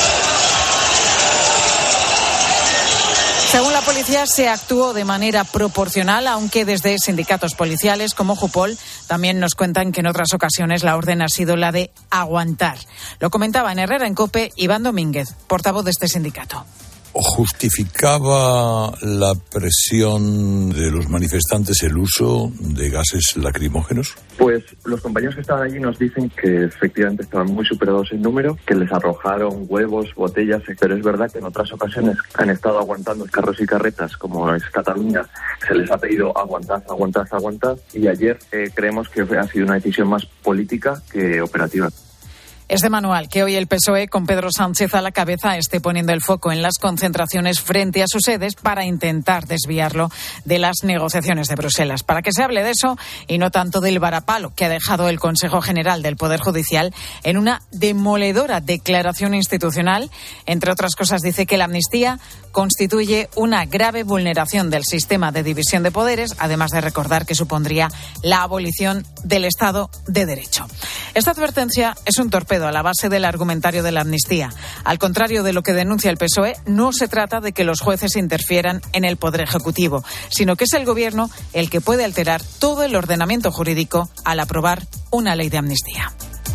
Según la policía, se actuó de manera proporcional, aunque desde sindicatos policiales como Jupol también nos cuentan que en otras ocasiones la orden ha sido la de aguantar. Lo comentaba en Herrera en COPE Iván Domínguez, portavoz de este sindicato. ¿Justificaba la presión de los manifestantes el uso de gases lacrimógenos? Pues los compañeros que estaban allí nos dicen que efectivamente estaban muy superados en número, que les arrojaron huevos, botellas, pero es verdad que en otras ocasiones han estado aguantando carros y carretas, como es Cataluña, se les ha pedido aguantad, y ayer creemos que ha sido una decisión más política que operativa. Es de manual que hoy el PSOE, con Pedro Sánchez a la cabeza, esté poniendo el foco en las concentraciones frente a sus sedes para intentar desviarlo de las negociaciones de Bruselas. Para que se hable de eso y no tanto del varapalo que ha dejado el Consejo General del Poder Judicial en una demoledora declaración institucional. Entre otras cosas, dice que la amnistía constituye una grave vulneración del sistema de división de poderes, además de recordar que supondría la abolición del Estado de Derecho. Esta advertencia es un torpedo a la base del argumentario de la amnistía. Al contrario de lo que denuncia el PSOE, no se trata de que los jueces interfieran en el Poder Ejecutivo, sino que es el Gobierno el que puede alterar todo el ordenamiento jurídico al aprobar una ley de amnistía.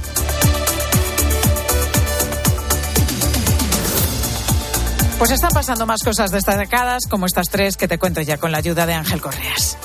Pues están pasando más cosas destacadas, como estas tres que te cuento ya con la ayuda de Ángel Correas.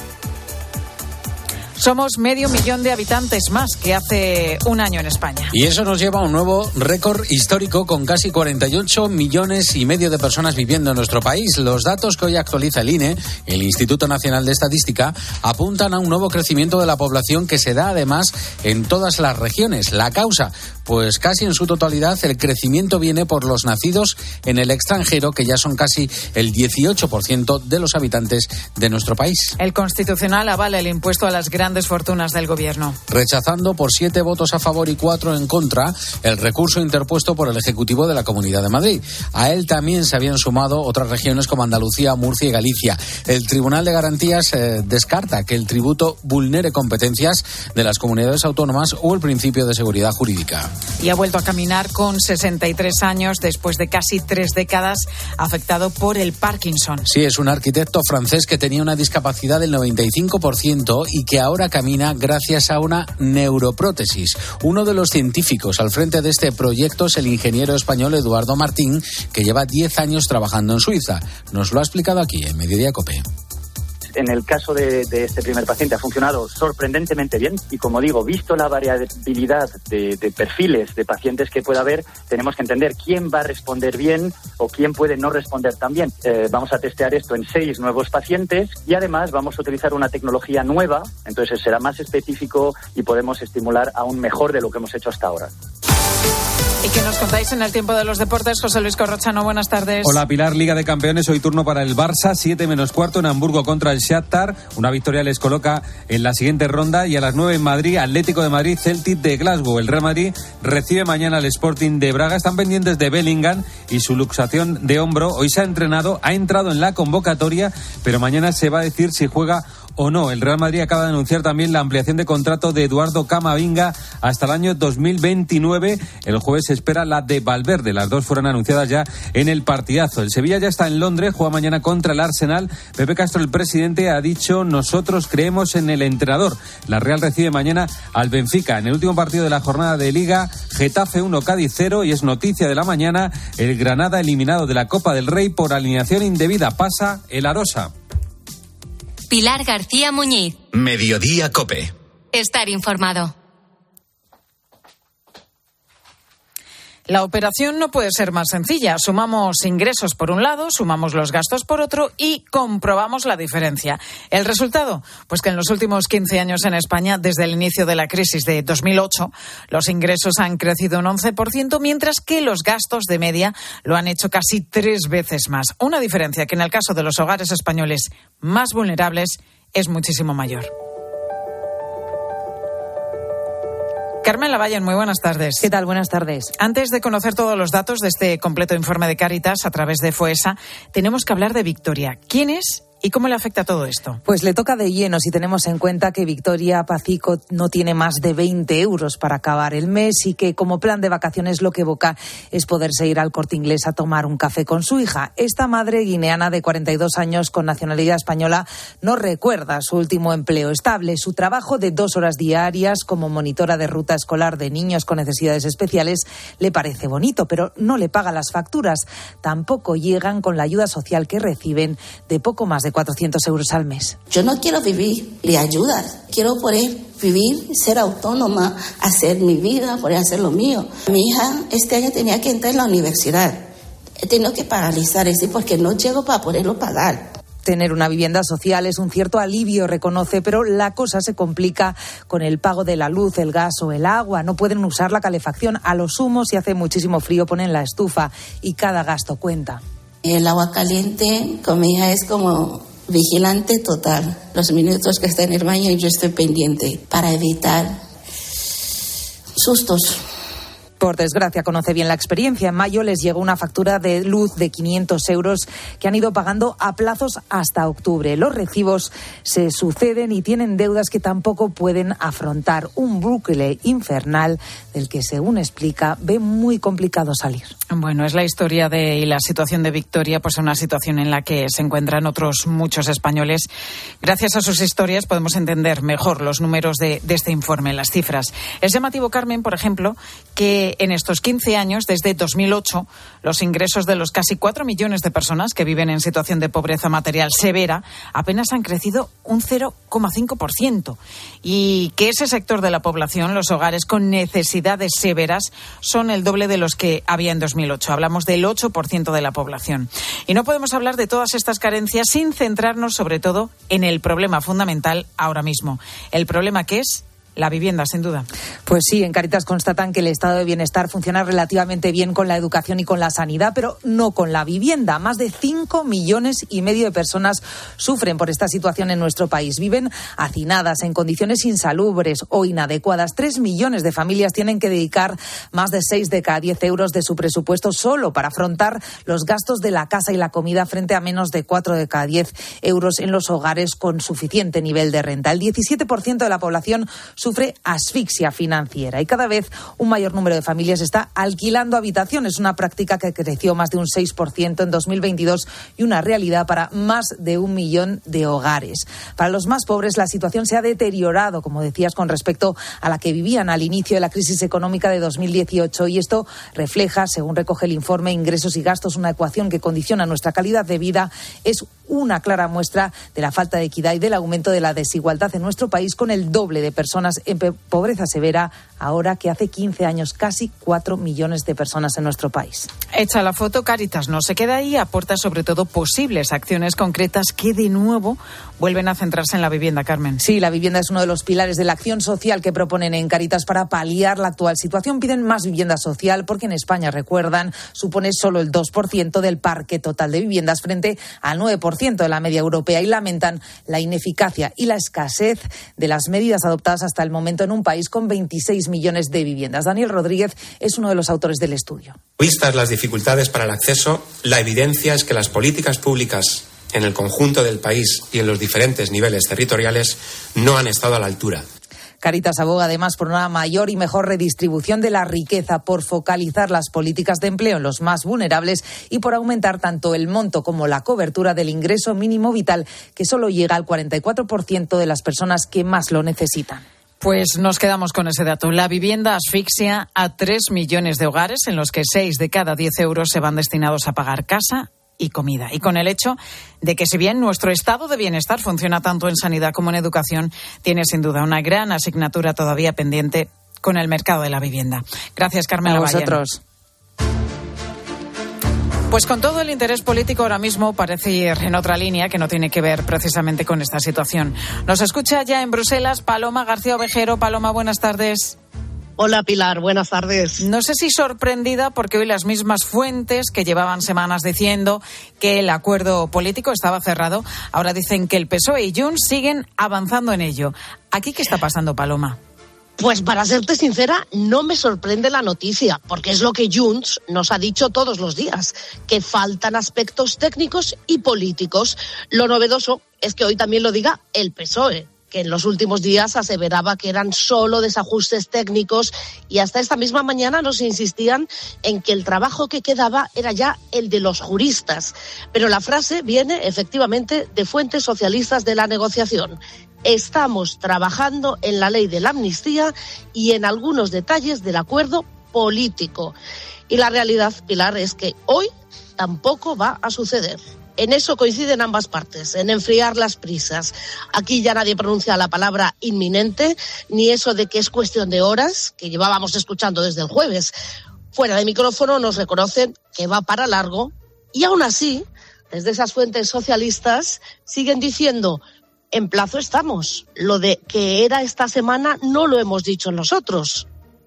Somos 500.000 de habitantes más que hace un año en España. Y eso nos lleva a un nuevo récord histórico con casi 48,5 millones de personas viviendo en nuestro país. Los datos que hoy actualiza el INE, el Instituto Nacional de Estadística, apuntan a un nuevo crecimiento de la población que se da además en todas las regiones. La causa, pues casi en su totalidad el crecimiento viene por los nacidos en el extranjero, que ya son casi el 18% de los habitantes de nuestro país. El Constitucional avala el impuesto a las grandes fortunas del Gobierno. Rechazando por 7 votos a favor y 4 en contra el recurso interpuesto por el Ejecutivo de la Comunidad de Madrid. A él también se habían sumado otras regiones como Andalucía, Murcia y Galicia. El Tribunal de Garantías descarta que el tributo vulnere competencias de las comunidades autónomas o el principio de seguridad jurídica. Y ha vuelto a caminar con 63 años después de casi 3 décadas afectado por el Parkinson. Sí, es un arquitecto francés que tenía una discapacidad del 95% y que ahora ahora camina gracias a una neuroprótesis. Uno de los científicos al frente de este proyecto es el ingeniero español Eduardo Martín, que lleva 10 años trabajando en Suiza. Nos lo ha explicado aquí en Mediodía COPE. En el caso de este primer paciente ha funcionado sorprendentemente bien y, como digo, visto la variabilidad de perfiles de pacientes que pueda haber, tenemos que entender quién va a responder bien o quién puede no responder tan bien. Vamos a testear esto en 6 nuevos pacientes y además vamos a utilizar una tecnología nueva, entonces será más específico y podemos estimular aún mejor de lo que hemos hecho hasta ahora. ¿Y qué nos contáis en el tiempo de los deportes? José Luis Corrochano, buenas tardes. Hola Pilar, Liga de Campeones, hoy turno para el Barça, 7:15 en Hamburgo contra el Shakhtar. Una victoria les coloca en la siguiente ronda y a las 9 en Madrid, Atlético de Madrid, Celtic de Glasgow. El Real Madrid recibe mañana al Sporting de Braga. Están pendientes de Bellingham y su luxación de hombro. Hoy se ha entrenado, ha entrado en la convocatoria, pero mañana se va a decir si juega o no. El Real Madrid acaba de anunciar también la ampliación de contrato de Eduardo Camavinga hasta el año 2029. El jueves se espera la de Valverde. Las dos fueron anunciadas ya en el partidazo. El Sevilla ya está en Londres, juega mañana contra el Arsenal. Pepe Castro, el presidente, ha dicho: nosotros creemos en el entrenador. La Real recibe mañana al Benfica. En el último partido de la jornada de Liga, Getafe 1, Cádiz 0, y es noticia de la mañana: el Granada eliminado de la Copa del Rey por alineación indebida. Pasa el Arosa. Pilar García Muñiz. Mediodía COPE. Estar informado. La operación no puede ser más sencilla. Sumamos ingresos por un lado, sumamos los gastos por otro y comprobamos la diferencia. ¿El resultado? Pues que en los últimos 15 años en España, desde el inicio de la crisis de 2008, los ingresos han crecido un 11%, mientras que los gastos de media lo han hecho casi 3 veces más. Una diferencia que en el caso de los hogares españoles más vulnerables es muchísimo mayor. Carmen Lavalle, muy buenas tardes. ¿Qué tal? Buenas tardes. Antes de conocer todos los datos de este completo informe de Cáritas a través de FOESA, tenemos que hablar de Victoria. ¿Quién es y cómo le afecta todo esto? Pues le toca de lleno si tenemos en cuenta que Victoria Pacico no tiene más de 20 euros para acabar el mes y que como plan de vacaciones lo que evoca es poderse ir al Corte Inglés a tomar un café con su hija. Esta madre guineana de 42 años con nacionalidad española no recuerda su último empleo estable. Su trabajo de 2 horas diarias como monitora de ruta escolar de niños con necesidades especiales le parece bonito, pero no le paga las facturas. Tampoco llegan con la ayuda social que reciben de poco más de 400 euros al mes. Yo no quiero vivir de ayudas, quiero poder vivir, ser autónoma, hacer mi vida, poder hacer lo mío. Mi hija este año tenía que entrar en la universidad. He tenido que paralizar eso porque no llego para poderlo pagar. Tener una vivienda social es un cierto alivio, reconoce, pero la cosa se complica con el pago de la luz, el gas o el agua. No pueden usar la calefacción. A lo sumo, si hace muchísimo frío, ponen la estufa y cada gasto cuenta. El agua caliente con mi hija es como vigilante total. Los minutos que está en el baño yo estoy pendiente para evitar sustos. Por desgracia, conoce bien la experiencia. En mayo les llegó una factura de luz de 500 euros que han ido pagando a plazos hasta octubre. Los recibos se suceden y tienen deudas que tampoco pueden afrontar. Un bucle infernal del que, según explica, ve muy complicado salir. Bueno, es la historia y la situación de Victoria, pues una situación en la que se encuentran otros muchos españoles. Gracias a sus historias podemos entender mejor los números de este informe, las cifras. Es llamativo, Carmen, por ejemplo, que en estos 15 años, desde 2008, los ingresos de los casi 4 millones de personas que viven en situación de pobreza material severa apenas han crecido un 0,5%. Y que ese sector de la población, los hogares con necesidades severas, son el doble de los que había en 2008. Hablamos del 8% de la población. Y no podemos hablar de todas estas carencias sin centrarnos sobre todo en el problema fundamental ahora mismo. El problema que es la vivienda, sin duda. Pues sí, en Cáritas constatan que el estado de bienestar funciona relativamente bien con la educación y con la sanidad, pero no con la vivienda. Más de 5,5 millones de personas sufren por esta situación en nuestro país. Viven hacinadas, en condiciones insalubres o inadecuadas. 3 millones de familias tienen que dedicar más de 6 de cada 10 euros de su presupuesto solo para afrontar los gastos de la casa y la comida, frente a menos de 4 de cada 10 euros en los hogares con suficiente nivel de renta. El 17% de la población sufre asfixia financiera y cada vez un mayor número de familias está alquilando habitaciones, una práctica que creció más de un 6% en 2022 y una realidad para más de 1 millón de hogares. Para los más pobres la situación se ha deteriorado, como decías, con respecto a la que vivían al inicio de la crisis económica de 2018 y esto refleja, según recoge el informe Ingresos y Gastos, una ecuación que condiciona nuestra calidad de vida. Es una clara muestra de la falta de equidad y del aumento de la desigualdad en nuestro país, con el doble de personas en pobreza severa ahora que hace 15 años, casi 4 millones de personas en nuestro país. Hecha la foto, Cáritas no se queda ahí, aporta sobre todo posibles acciones concretas que de nuevo vuelven a centrarse en la vivienda, Carmen. Sí, la vivienda es uno de los pilares de la acción social que proponen en Cáritas para paliar la actual situación. Piden más vivienda social porque en España, recuerdan, supone solo el 2% del parque total de viviendas frente al 9% de la media europea y lamentan la ineficacia y la escasez de las medidas adoptadas hasta el momento en un país con 26 millones de viviendas. Daniel Rodríguez es uno de los autores del estudio. Vistas las dificultades para el acceso, la evidencia es que las políticas públicas en el conjunto del país y en los diferentes niveles territoriales no han estado a la altura. Cáritas aboga además por una mayor y mejor redistribución de la riqueza, por focalizar las políticas de empleo en los más vulnerables y por aumentar tanto el monto como la cobertura del ingreso mínimo vital, que solo llega al 44% de las personas que más lo necesitan. Pues nos quedamos con ese dato. La vivienda asfixia a 3 millones de hogares, en los que 6 de cada 10 euros se van destinados a pagar casa y comida. Y con el hecho de que, si bien nuestro estado de bienestar funciona tanto en sanidad como en educación, tiene sin duda una gran asignatura todavía pendiente con el mercado de la vivienda. Gracias, Carmen Lavallén. A vosotros. Pues con todo el interés político ahora mismo parece ir en otra línea que no tiene que ver precisamente con esta situación. Nos escucha ya en Bruselas Paloma García Ovejero. Paloma, buenas tardes. Hola Pilar, buenas tardes. No sé si sorprendida porque hoy las mismas fuentes que llevaban semanas diciendo que el acuerdo político estaba cerrado, ahora dicen que el PSOE y Junts siguen avanzando en ello. ¿Aquí qué está pasando, Paloma? Pues para serte sincera, no me sorprende la noticia, porque es lo que Junts nos ha dicho todos los días, que faltan aspectos técnicos y políticos. Lo novedoso es que hoy también lo diga el PSOE, que en los últimos días aseveraba que eran solo desajustes técnicos y hasta esta misma mañana nos insistían en que el trabajo que quedaba era ya el de los juristas. Pero la frase viene efectivamente de fuentes socialistas de la negociación. Estamos trabajando en la ley de la amnistía y en algunos detalles del acuerdo político. Y la realidad, Pilar, es que hoy tampoco va a suceder. En eso coinciden ambas partes, en enfriar las prisas. Aquí ya nadie pronuncia la palabra inminente, ni eso de que es cuestión de horas, que llevábamos escuchando desde el jueves. Fuera de micrófono nos reconocen que va para largo y aún así, desde esas fuentes socialistas, siguen diciendo: en plazo estamos. Lo de que era esta semana no lo hemos dicho nosotros.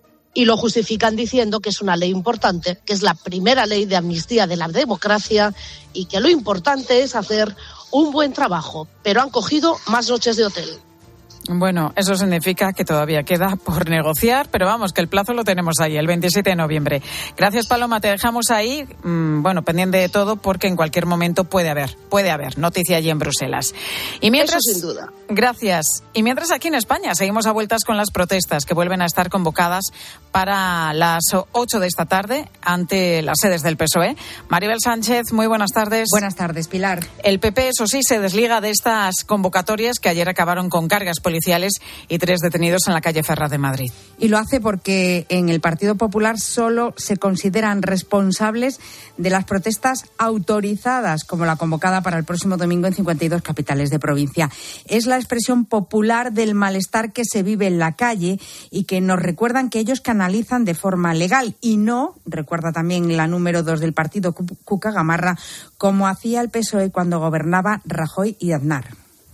Y lo justifican diciendo que es una ley importante, que es la primera ley de amnistía de la democracia y que lo importante es hacer un buen trabajo. Pero han cogido más noches de hotel. Bueno, eso significa que todavía queda por negociar, pero vamos, que el plazo lo tenemos ahí, el 27 de noviembre. Gracias, Paloma, te dejamos ahí, pendiente de todo, porque en cualquier momento puede haber noticia allí en Bruselas. Y mientras, eso sin duda. Gracias. Y mientras aquí en España seguimos a vueltas con las protestas que vuelven a estar convocadas para las 8 de esta tarde ante las sedes del PSOE. Maribel Sánchez, muy buenas tardes. Buenas tardes, Pilar. El PP, eso sí, se desliga de estas convocatorias que ayer acabaron con cargas policiales y 3 detenidos en la calle Ferraz de Madrid. Y lo hace porque en el Partido Popular solo se consideran responsables de las protestas autorizadas, como la convocada para el próximo domingo en 52 capitales de provincia. Es la expresión popular del malestar que se vive en la calle y que nos recuerdan que ellos canalizan de forma legal y no, recuerda también la número 2 del partido, Cuca Gamarra, como hacía el PSOE cuando gobernaba Rajoy y Aznar.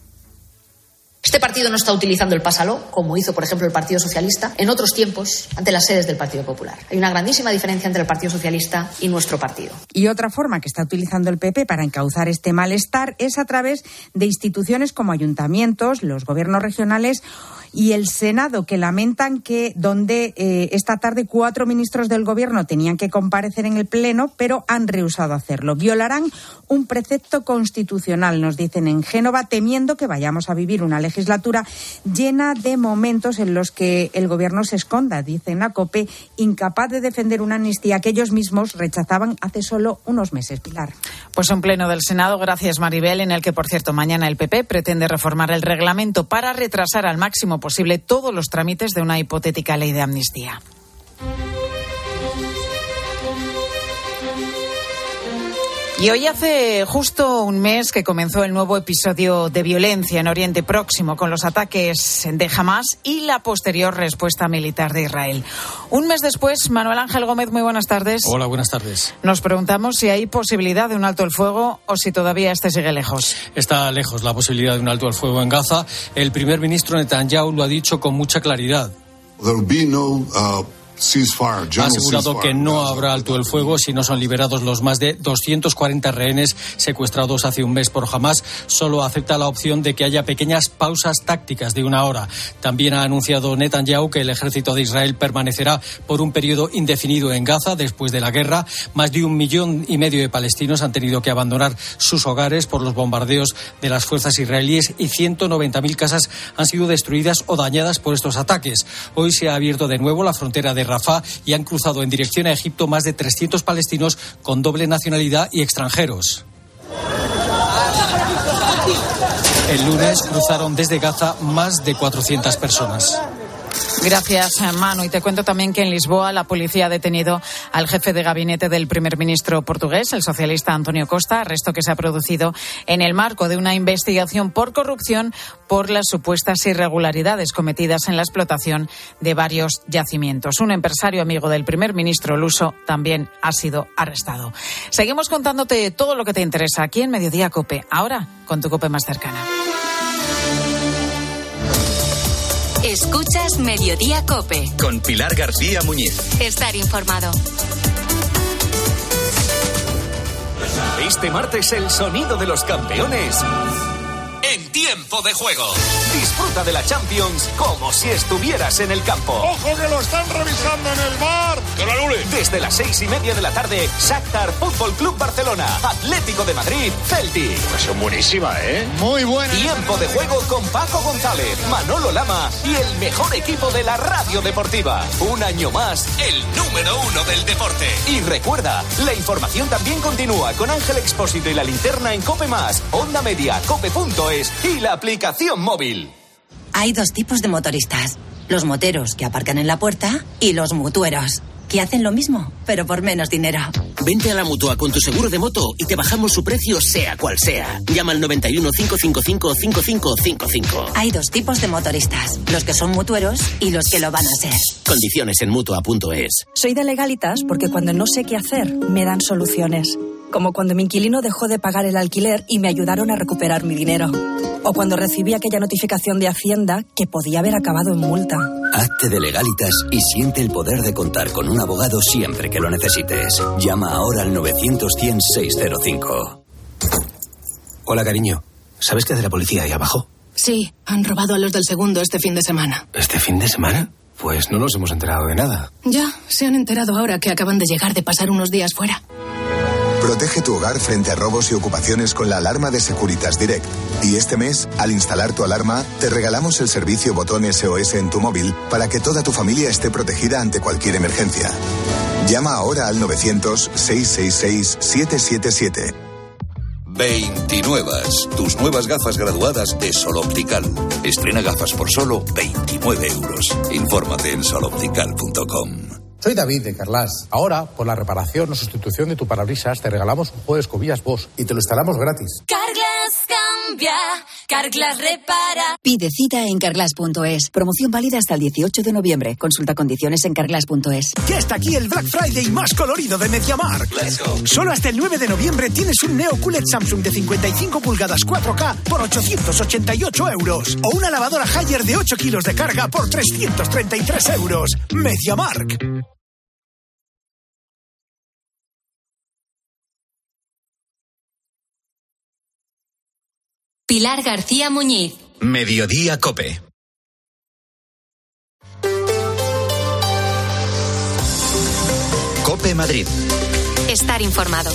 Este partido no está utilizando el pásalo, como hizo, por ejemplo, el Partido Socialista, en otros tiempos, ante las sedes del Partido Popular. Hay una grandísima diferencia entre el Partido Socialista y nuestro partido. Y otra forma que está utilizando el PP para encauzar este malestar es a través de instituciones como ayuntamientos, los gobiernos regionales y el Senado, que lamentan que donde esta tarde 4 ministros del Gobierno tenían que comparecer en el Pleno, pero han rehusado hacerlo. Violarán un precepto constitucional, nos dicen en Génova, temiendo que vayamos a vivir una legislatura llena de momentos en los que el Gobierno se esconda, dicen a COPE, incapaz de defender una amnistía que ellos mismos rechazaban hace solo unos meses. Pilar. Pues un pleno del Senado, gracias Maribel, en el que, por cierto, mañana el PP pretende reformar el reglamento para retrasar al máximo posible todos los trámites de una hipotética ley de amnistía. Y hoy hace justo un mes que comenzó el nuevo episodio de violencia en Oriente Próximo con los ataques de Hamás y la posterior respuesta militar de Israel. Un mes después, Manuel Ángel Gómez, muy buenas tardes. Hola, buenas tardes. Nos preguntamos si hay posibilidad de un alto el fuego o si todavía este sigue lejos. Está lejos la posibilidad de un alto el fuego en Gaza. El primer ministro Netanyahu lo ha dicho con mucha claridad. Ha asegurado que no habrá alto el fuego si no son liberados los más de 240 rehenes secuestrados hace un mes por Hamás. Solo acepta la opción de que haya pequeñas pausas tácticas de 1 hora. También ha anunciado Netanyahu que el ejército de Israel permanecerá por un periodo indefinido en Gaza después de la guerra. Más de 1,5 millones de palestinos han tenido que abandonar sus hogares por los bombardeos de las fuerzas israelíes y 190.000 casas han sido destruidas o dañadas por estos ataques. Hoy se ha abierto de nuevo la frontera de Rafah y han cruzado en dirección a Egipto más de 300 palestinos con doble nacionalidad y extranjeros. El lunes cruzaron desde Gaza más de 400 personas. Gracias, Manu. Y te cuento también que en Lisboa la policía ha detenido al jefe de gabinete del primer ministro portugués, el socialista António Costa, arresto que se ha producido en el marco de una investigación por corrupción por las supuestas irregularidades cometidas en la explotación de varios yacimientos. Un empresario amigo del primer ministro luso también ha sido arrestado. Seguimos contándote todo lo que te interesa aquí en Mediodía COPE, ahora con tu COPE más cercana. Escuchas Mediodía COPE. Con Pilar García Muñiz. Estar informado. Este martes el sonido de los campeones en Tiempo de Juego. Disfruta de la Champions como si estuvieras en el campo. ¡Ojo que lo están revisando en el VAR! ¡Que lo anule! Desde las 6:30 de la tarde, Shakhtar Fútbol Club Barcelona, Atlético de Madrid, Celtic. Son buenísima, ¿eh? Muy buena. Tiempo de Juego con Paco González, Manolo Lama y el mejor equipo de la radio deportiva. Un año más, el número 1 del deporte. Y recuerda, la información también continúa con Ángel Expósito y la linterna en COPE+, Onda Media, cope.es y la aplicación móvil. Hay 2 tipos de motoristas. Los moteros que aparcan en la puerta y los mutueros, que hacen lo mismo, pero por menos dinero. Vente a la Mutua con tu seguro de moto y te bajamos su precio sea cual sea. Llama al 91 555 5555. Hay 2 tipos de motoristas, los que son mutueros y los que lo van a ser. Condiciones en Mutua.es. Soy de Legalitas porque cuando no sé qué hacer, me dan soluciones. Como cuando mi inquilino dejó de pagar el alquiler y me ayudaron a recuperar mi dinero. O cuando recibí aquella notificación de Hacienda que podía haber acabado en multa. Hazte de Legalitas y siente el poder de contar con un abogado siempre que lo necesites. Llama ahora al 900-100-605. Hola, cariño. ¿Sabes qué hace la policía ahí abajo? Sí, han robado a los del segundo este fin de semana. ¿Este fin de semana? Pues no nos hemos enterado de nada. Ya, se han enterado ahora que acaban de llegar de pasar unos días fuera. Protege tu hogar frente a robos y ocupaciones con la alarma de Securitas Direct. Y este mes, al instalar tu alarma, te regalamos el servicio botón SOS en tu móvil para que toda tu familia esté protegida ante cualquier emergencia. Llama ahora al 900-666-777. 29. Tus nuevas gafas graduadas de Sol Optical. Estrena gafas por solo 29 euros. Infórmate en soloptical.com. Soy David de Carglass. Ahora, por la reparación o sustitución de tu parabrisas, te regalamos un juego de escobillas Bosch y te lo instalamos gratis. Carglass cambia, Carglass repara. Pide cita en carglass.es. Promoción válida hasta el 18 de noviembre. Consulta condiciones en carglass.es. Ya está aquí el Black Friday más colorido de MediaMarkt. Solo hasta el 9 de noviembre tienes un Neo QLED Samsung de 55 pulgadas 4K por 888 euros. O una lavadora Haier de 8 kilos de carga por 333 euros. MediaMarkt. Pilar García Muñiz. Mediodía COPE. COPE Madrid. Estar informado.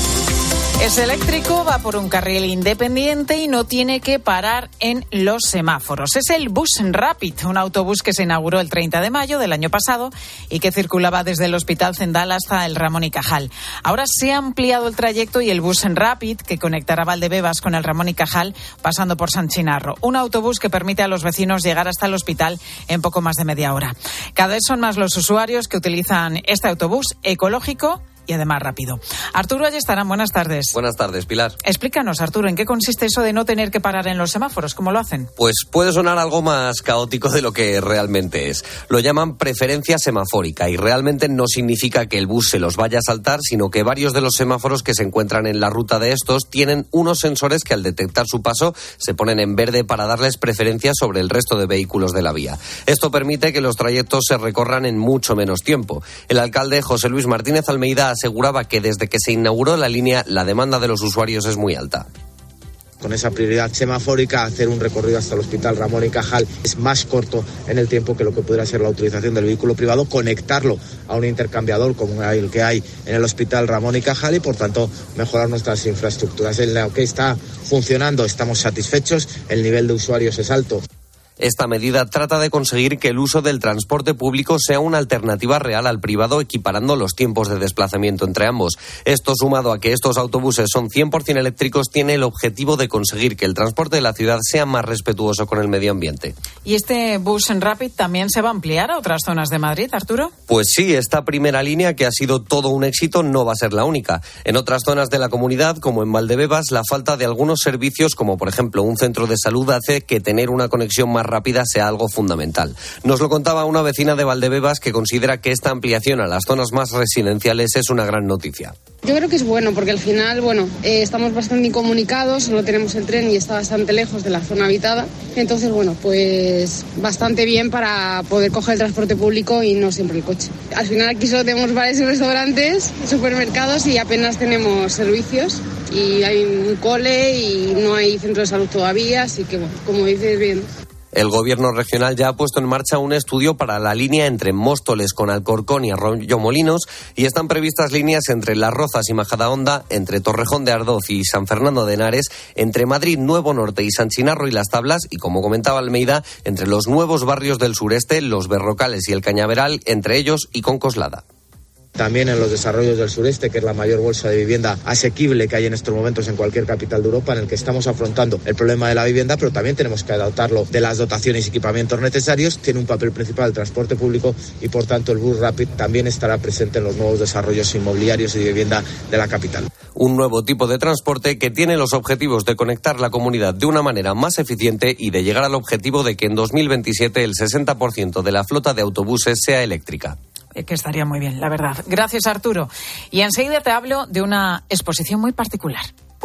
Es eléctrico, va por un carril independiente y no tiene que parar en los semáforos. Es el Bus Rapid, un autobús que se inauguró el 30 de mayo del año pasado y que circulaba desde el Hospital Zendal hasta el Ramón y Cajal. Ahora se ha ampliado el trayecto y el Bus Rapid, que conectará Valdebebas con el Ramón y Cajal, pasando por San Chinarro. Un autobús que permite a los vecinos llegar hasta el hospital en poco más de media hora. Cada vez son más los usuarios que utilizan este autobús ecológico y además rápido. Arturo Ayestarán, buenas tardes. Buenas tardes, Pilar. Explícanos, Arturo, ¿en qué consiste eso de no tener que parar en los semáforos? ¿Cómo lo hacen? Pues puede sonar algo más caótico de lo que realmente es. Lo llaman preferencia semafórica y realmente no significa que el bus se los vaya a saltar, sino que varios de los semáforos que se encuentran en la ruta de estos tienen unos sensores que al detectar su paso se ponen en verde para darles preferencia sobre el resto de vehículos de la vía. Esto permite que los trayectos se recorran en mucho menos tiempo. El alcalde José Luis Martínez Almeida aseguraba que desde que se inauguró la línea la demanda de los usuarios es muy alta. Con esa prioridad semafórica, hacer un recorrido hasta el Hospital Ramón y Cajal es más corto en el tiempo que lo que pudiera ser la utilización del vehículo privado, conectarlo a un intercambiador como el que hay en el Hospital Ramón y Cajal y, por tanto, mejorar nuestras infraestructuras. En lo que está funcionando estamos satisfechos, el nivel de usuarios es alto. Esta medida trata de conseguir que el uso del transporte público sea una alternativa real al privado, equiparando los tiempos de desplazamiento entre ambos. Esto, sumado a que estos autobuses son 100% eléctricos, tiene el objetivo de conseguir que el transporte de la ciudad sea más respetuoso con el medio ambiente. ¿Y este Bus Rapid también se va a ampliar a otras zonas de Madrid, Arturo? Pues sí, esta primera línea, que ha sido todo un éxito, no va a ser la única. En otras zonas de la comunidad, como en Valdebebas, la falta de algunos servicios, como por ejemplo un centro de salud, hace que tener una conexión más rápida sea algo fundamental. Nos lo contaba una vecina de Valdebebas, que considera que esta ampliación a las zonas más residenciales es una gran noticia. Yo creo que es bueno, porque al final, estamos bastante incomunicados, solo tenemos el tren y está bastante lejos de la zona habitada. Entonces, pues bastante bien para poder coger el transporte público y no siempre el coche. Al final aquí solo tenemos bares y restaurantes, supermercados y apenas tenemos servicios. Y hay un cole y no hay centro de salud todavía, así que, como dices, bien. El gobierno regional ya ha puesto en marcha un estudio para la línea entre Móstoles con Alcorcón y Arroyomolinos y están previstas líneas entre Las Rozas y Majadahonda, entre Torrejón de Ardoz y San Fernando de Henares, entre Madrid Nuevo Norte y San Chinarro y Las Tablas y, como comentaba Almeida, entre los nuevos barrios del sureste, Los Berrocales y el Cañaveral, entre ellos y con Coslada. También en los desarrollos del sureste, que es la mayor bolsa de vivienda asequible que hay en estos momentos en cualquier capital de Europa, en el que estamos afrontando el problema de la vivienda, pero también tenemos que dotarlo de las dotaciones y equipamientos necesarios. Tiene un papel principal el transporte público y, por tanto, el Bus Rapid también estará presente en los nuevos desarrollos inmobiliarios y de vivienda de la capital. Un nuevo tipo de transporte que tiene los objetivos de conectar la comunidad de una manera más eficiente y de llegar al objetivo de que en 2027 el 60% de la flota de autobuses sea eléctrica. Que estaría muy bien, la verdad. Gracias, Arturo. Y enseguida te hablo de una exposición muy particular.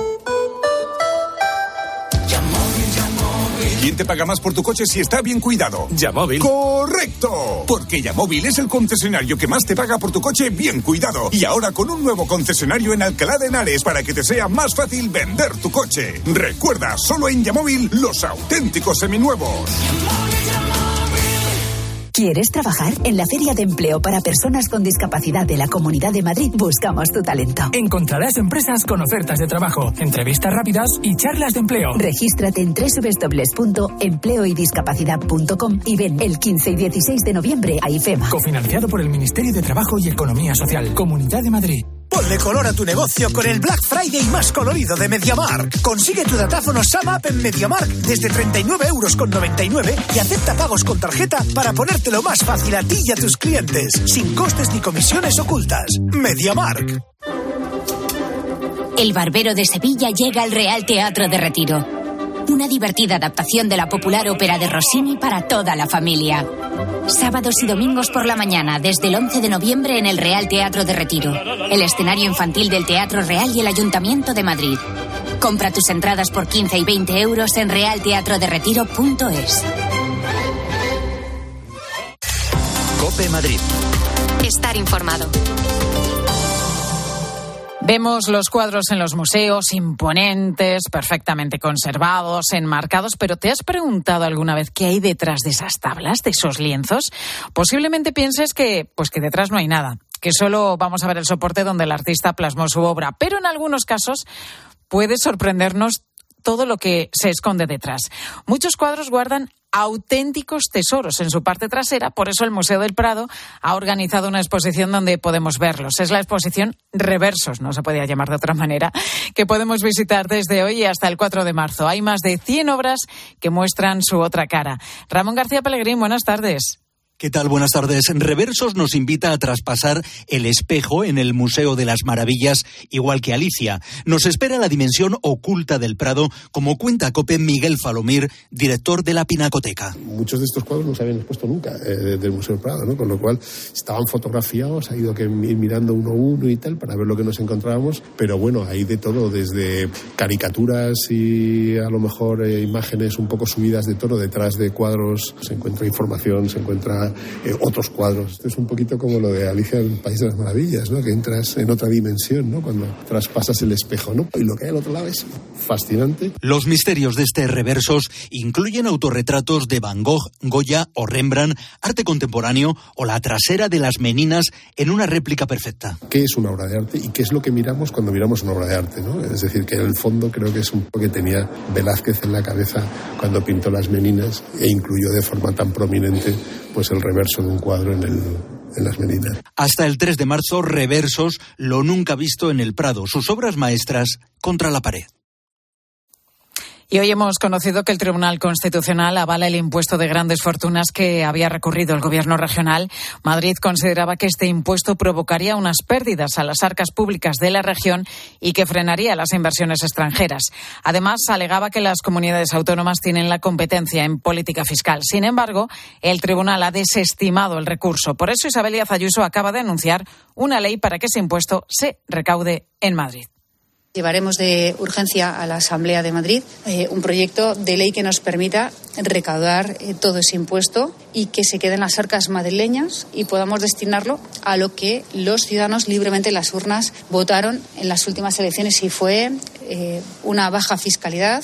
¿Quién te paga más por tu coche si está bien cuidado? Yamóvil. ¡Correcto! Porque Yamóvil es el concesionario que más te paga por tu coche bien cuidado. Y ahora con un nuevo concesionario en Alcalá de Henares para que te sea más fácil vender tu coche. Recuerda, solo en Yamóvil, los auténticos seminuevos. ¿Quieres trabajar? En la Feria de Empleo para Personas con Discapacidad de la Comunidad de Madrid buscamos tu talento. Encontrarás empresas con ofertas de trabajo, entrevistas rápidas y charlas de empleo. Regístrate en www.empleoydiscapacidad.com y ven el 15 y 16 de noviembre a IFEMA. Cofinanciado por el Ministerio de Trabajo y Economía Social, Comunidad de Madrid. Ponle color a tu negocio con el Black Friday más colorido de MediaMarkt. Consigue tu datáfono SumUp en MediaMarkt desde 39,99 € y acepta pagos con tarjeta para ponértelo más fácil a ti y a tus clientes, sin costes ni comisiones ocultas. MediaMarkt. El Barbero de Sevilla llega al Real Teatro de Retiro. Una divertida adaptación de la popular ópera de Rossini para toda la familia. Sábados y domingos por la mañana, desde el 11 de noviembre en el Real Teatro de Retiro, el escenario infantil del Teatro Real y el Ayuntamiento de Madrid. Compra tus entradas por 15 y 20 € en realteatroderetiro.es. COPE Madrid. Estar informado. Vemos los cuadros en los museos, imponentes, perfectamente conservados, enmarcados, pero ¿te has preguntado alguna vez qué hay detrás de esas tablas, de esos lienzos? Posiblemente pienses que detrás no hay nada. que solo vamos a ver el soporte donde el artista plasmó su obra, pero en algunos casos puede sorprendernos todo lo que se esconde detrás. Muchos cuadros guardan auténticos tesoros en su parte trasera, por eso el Museo del Prado ha organizado una exposición donde podemos verlos. Es la exposición Reversos, no se podía llamar de otra manera, que podemos visitar desde hoy hasta el 4 de marzo. Hay más de 100 obras que muestran su otra cara. Ramón García Pellegrín, buenas tardes. ¿Qué tal? Buenas tardes. Reversos nos invita a traspasar el espejo en el Museo de las Maravillas, igual que Alicia. Nos espera la dimensión oculta del Prado, como cuenta COPE Miguel Falomir, director de la Pinacoteca. Muchos de estos cuadros no se habían expuesto nunca del Museo del Prado, ¿no? Con lo cual estaban fotografiados, ha ido que ir mirando uno a uno y tal para ver lo que nos encontrábamos, pero bueno, hay de todo, desde caricaturas y a lo mejor imágenes un poco subidas de tono. Detrás de cuadros se encuentra información, se encuentra otros cuadros. Esto es un poquito como lo de Alicia en el País de las Maravillas, ¿no? Que entras en otra dimensión, ¿no? Cuando traspasas el espejo, ¿no? Y lo que hay al otro lado es fascinante. Los misterios de este Reversos incluyen autorretratos de Van Gogh, Goya o Rembrandt, arte contemporáneo o la trasera de las Meninas en una réplica perfecta. ¿Qué es una obra de arte y qué es lo que miramos cuando miramos una obra de arte, ¿no? Es decir, que en el fondo creo que es un poco que tenía Velázquez en la cabeza cuando pintó las Meninas e incluyó de forma tan prominente pues el reverso de un cuadro en las Meninas. Hasta el 3 de marzo, Reversos, lo nunca visto en el Prado, sus obras maestras contra la pared. Y hoy hemos conocido que el Tribunal Constitucional avala el impuesto de grandes fortunas que había recurrido el Gobierno regional. Madrid consideraba que este impuesto provocaría unas pérdidas a las arcas públicas de la región y que frenaría las inversiones extranjeras. Además, alegaba que las comunidades autónomas tienen la competencia en política fiscal. Sin embargo, el Tribunal ha desestimado el recurso. Por eso, Isabel Díaz Ayuso acaba de anunciar una ley para que ese impuesto se recaude en Madrid. Llevaremos de urgencia a la Asamblea de Madrid un proyecto de ley que nos permita recaudar todo ese impuesto y que se quede en las arcas madrileñas y podamos destinarlo a lo que los ciudadanos libremente en las urnas votaron en las últimas elecciones y fue una baja fiscalidad.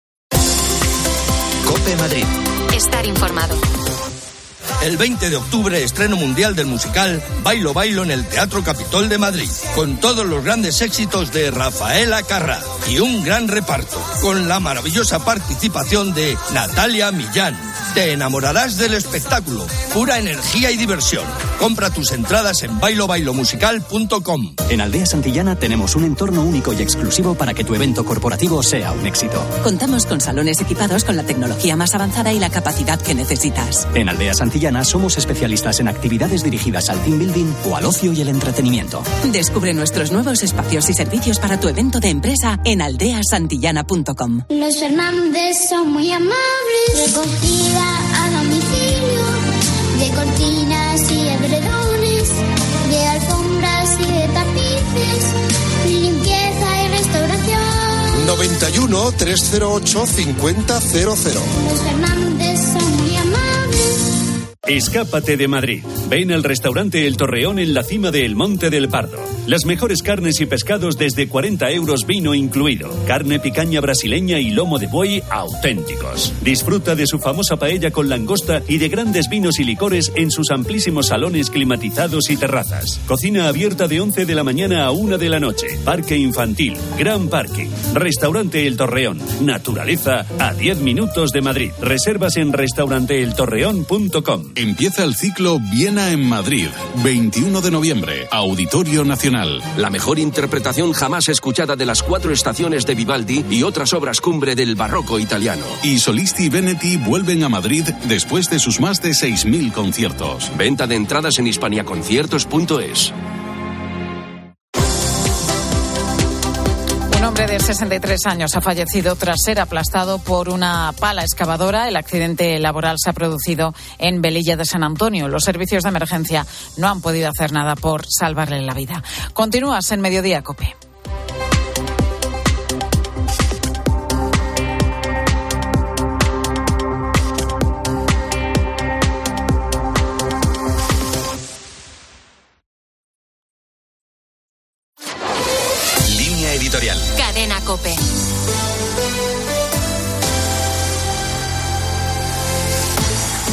COPE Madrid. Estar informado. El 20 de octubre, estreno mundial del musical Bailo Bailo en el Teatro Capitol de Madrid, con todos los grandes éxitos de Rafaela Carrà y un gran reparto, con la maravillosa participación de Natalia Millán. Te enamorarás del espectáculo, pura energía y diversión. Compra tus entradas en bailobailomusical.com. En Aldea Santillana tenemos un entorno único y exclusivo para que tu evento corporativo sea un éxito. Contamos con salones equipados con la tecnología más avanzada y la capacidad que necesitas. En Aldea Santillana somos especialistas en actividades dirigidas al team building o al ocio y el entretenimiento. Descubre nuestros nuevos espacios y servicios para tu evento de empresa en aldeasantillana.com. Los Fernández son muy amables. Recogida a domicilio de cortinas y edredones, de alfombras y de tapices, limpieza y restauración. 91 308 5000. Los Fernández son muy amables. Escápate de Madrid. Ven al restaurante El Torreón en la cima del Monte del Pardo. Las mejores carnes y pescados desde 40 euros, vino incluido. Carne picaña brasileña y lomo de buey auténticos. Disfruta de su famosa paella con langosta y de grandes vinos y licores en sus amplísimos salones climatizados y terrazas. Cocina abierta de 11 de la mañana a 1 de la noche. Parque infantil, gran parking. Restaurante El Torreón. Naturaleza a 10 minutos de Madrid. Reservas en restauranteeltorreón.com. Empieza el ciclo Viena en Madrid, 21 de noviembre, Auditorio Nacional. La mejor interpretación jamás escuchada de las 4 estaciones de Vivaldi y otras obras cumbre del barroco italiano. Y Solisti Veneti vuelven a Madrid después de sus más de 6.000 conciertos. Venta de entradas en hispaniaconciertos.es. Un hombre de 63 años ha fallecido tras ser aplastado por una pala excavadora. El accidente laboral se ha producido en Velilla de San Antonio. Los servicios de emergencia no han podido hacer nada por salvarle la vida. Continúas en Mediodía, COPE. Editorial. Cadena COPE.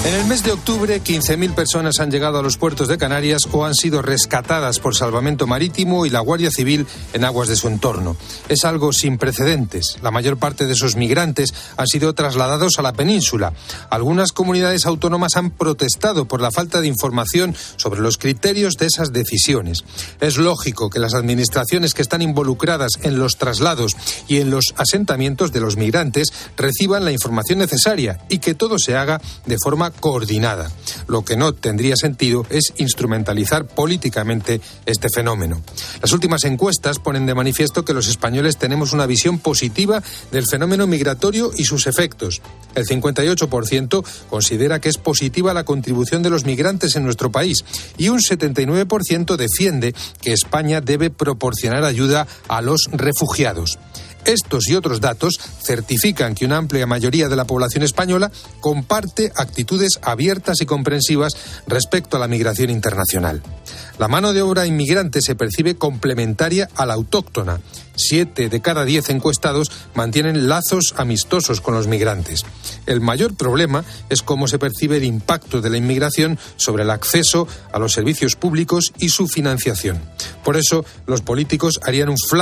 En el mes de octubre, 15.000 personas han llegado a los puertos de Canarias o han sido rescatadas por Salvamento Marítimo y la Guardia Civil en aguas de su entorno. Es algo sin precedentes. La mayor parte de esos migrantes han sido trasladados a la península. Algunas comunidades autónomas han protestado por la falta de información sobre los criterios de esas decisiones. Es lógico que las administraciones que están involucradas en los traslados y en los asentamientos de los migrantes reciban la información necesaria y que todo se haga de forma coordinada. Lo que no tendría sentido es instrumentalizar políticamente este fenómeno. Las últimas encuestas ponen de manifiesto que los españoles tenemos una visión positiva del fenómeno migratorio y sus efectos. El 58% considera que es positiva la contribución de los migrantes en nuestro país y un 79% defiende que España debe proporcionar ayuda a los refugiados. Estos y otros datos certifican que una amplia mayoría de la población española comparte actitudes abiertas y comprensivas respecto a la migración internacional. La mano de obra inmigrante se percibe complementaria a la autóctona. 7 de cada 10 encuestados mantienen lazos amistosos con los migrantes. El mayor problema es cómo se percibe el impacto de la inmigración sobre el acceso a los servicios públicos y su financiación. Por eso, los políticos harían un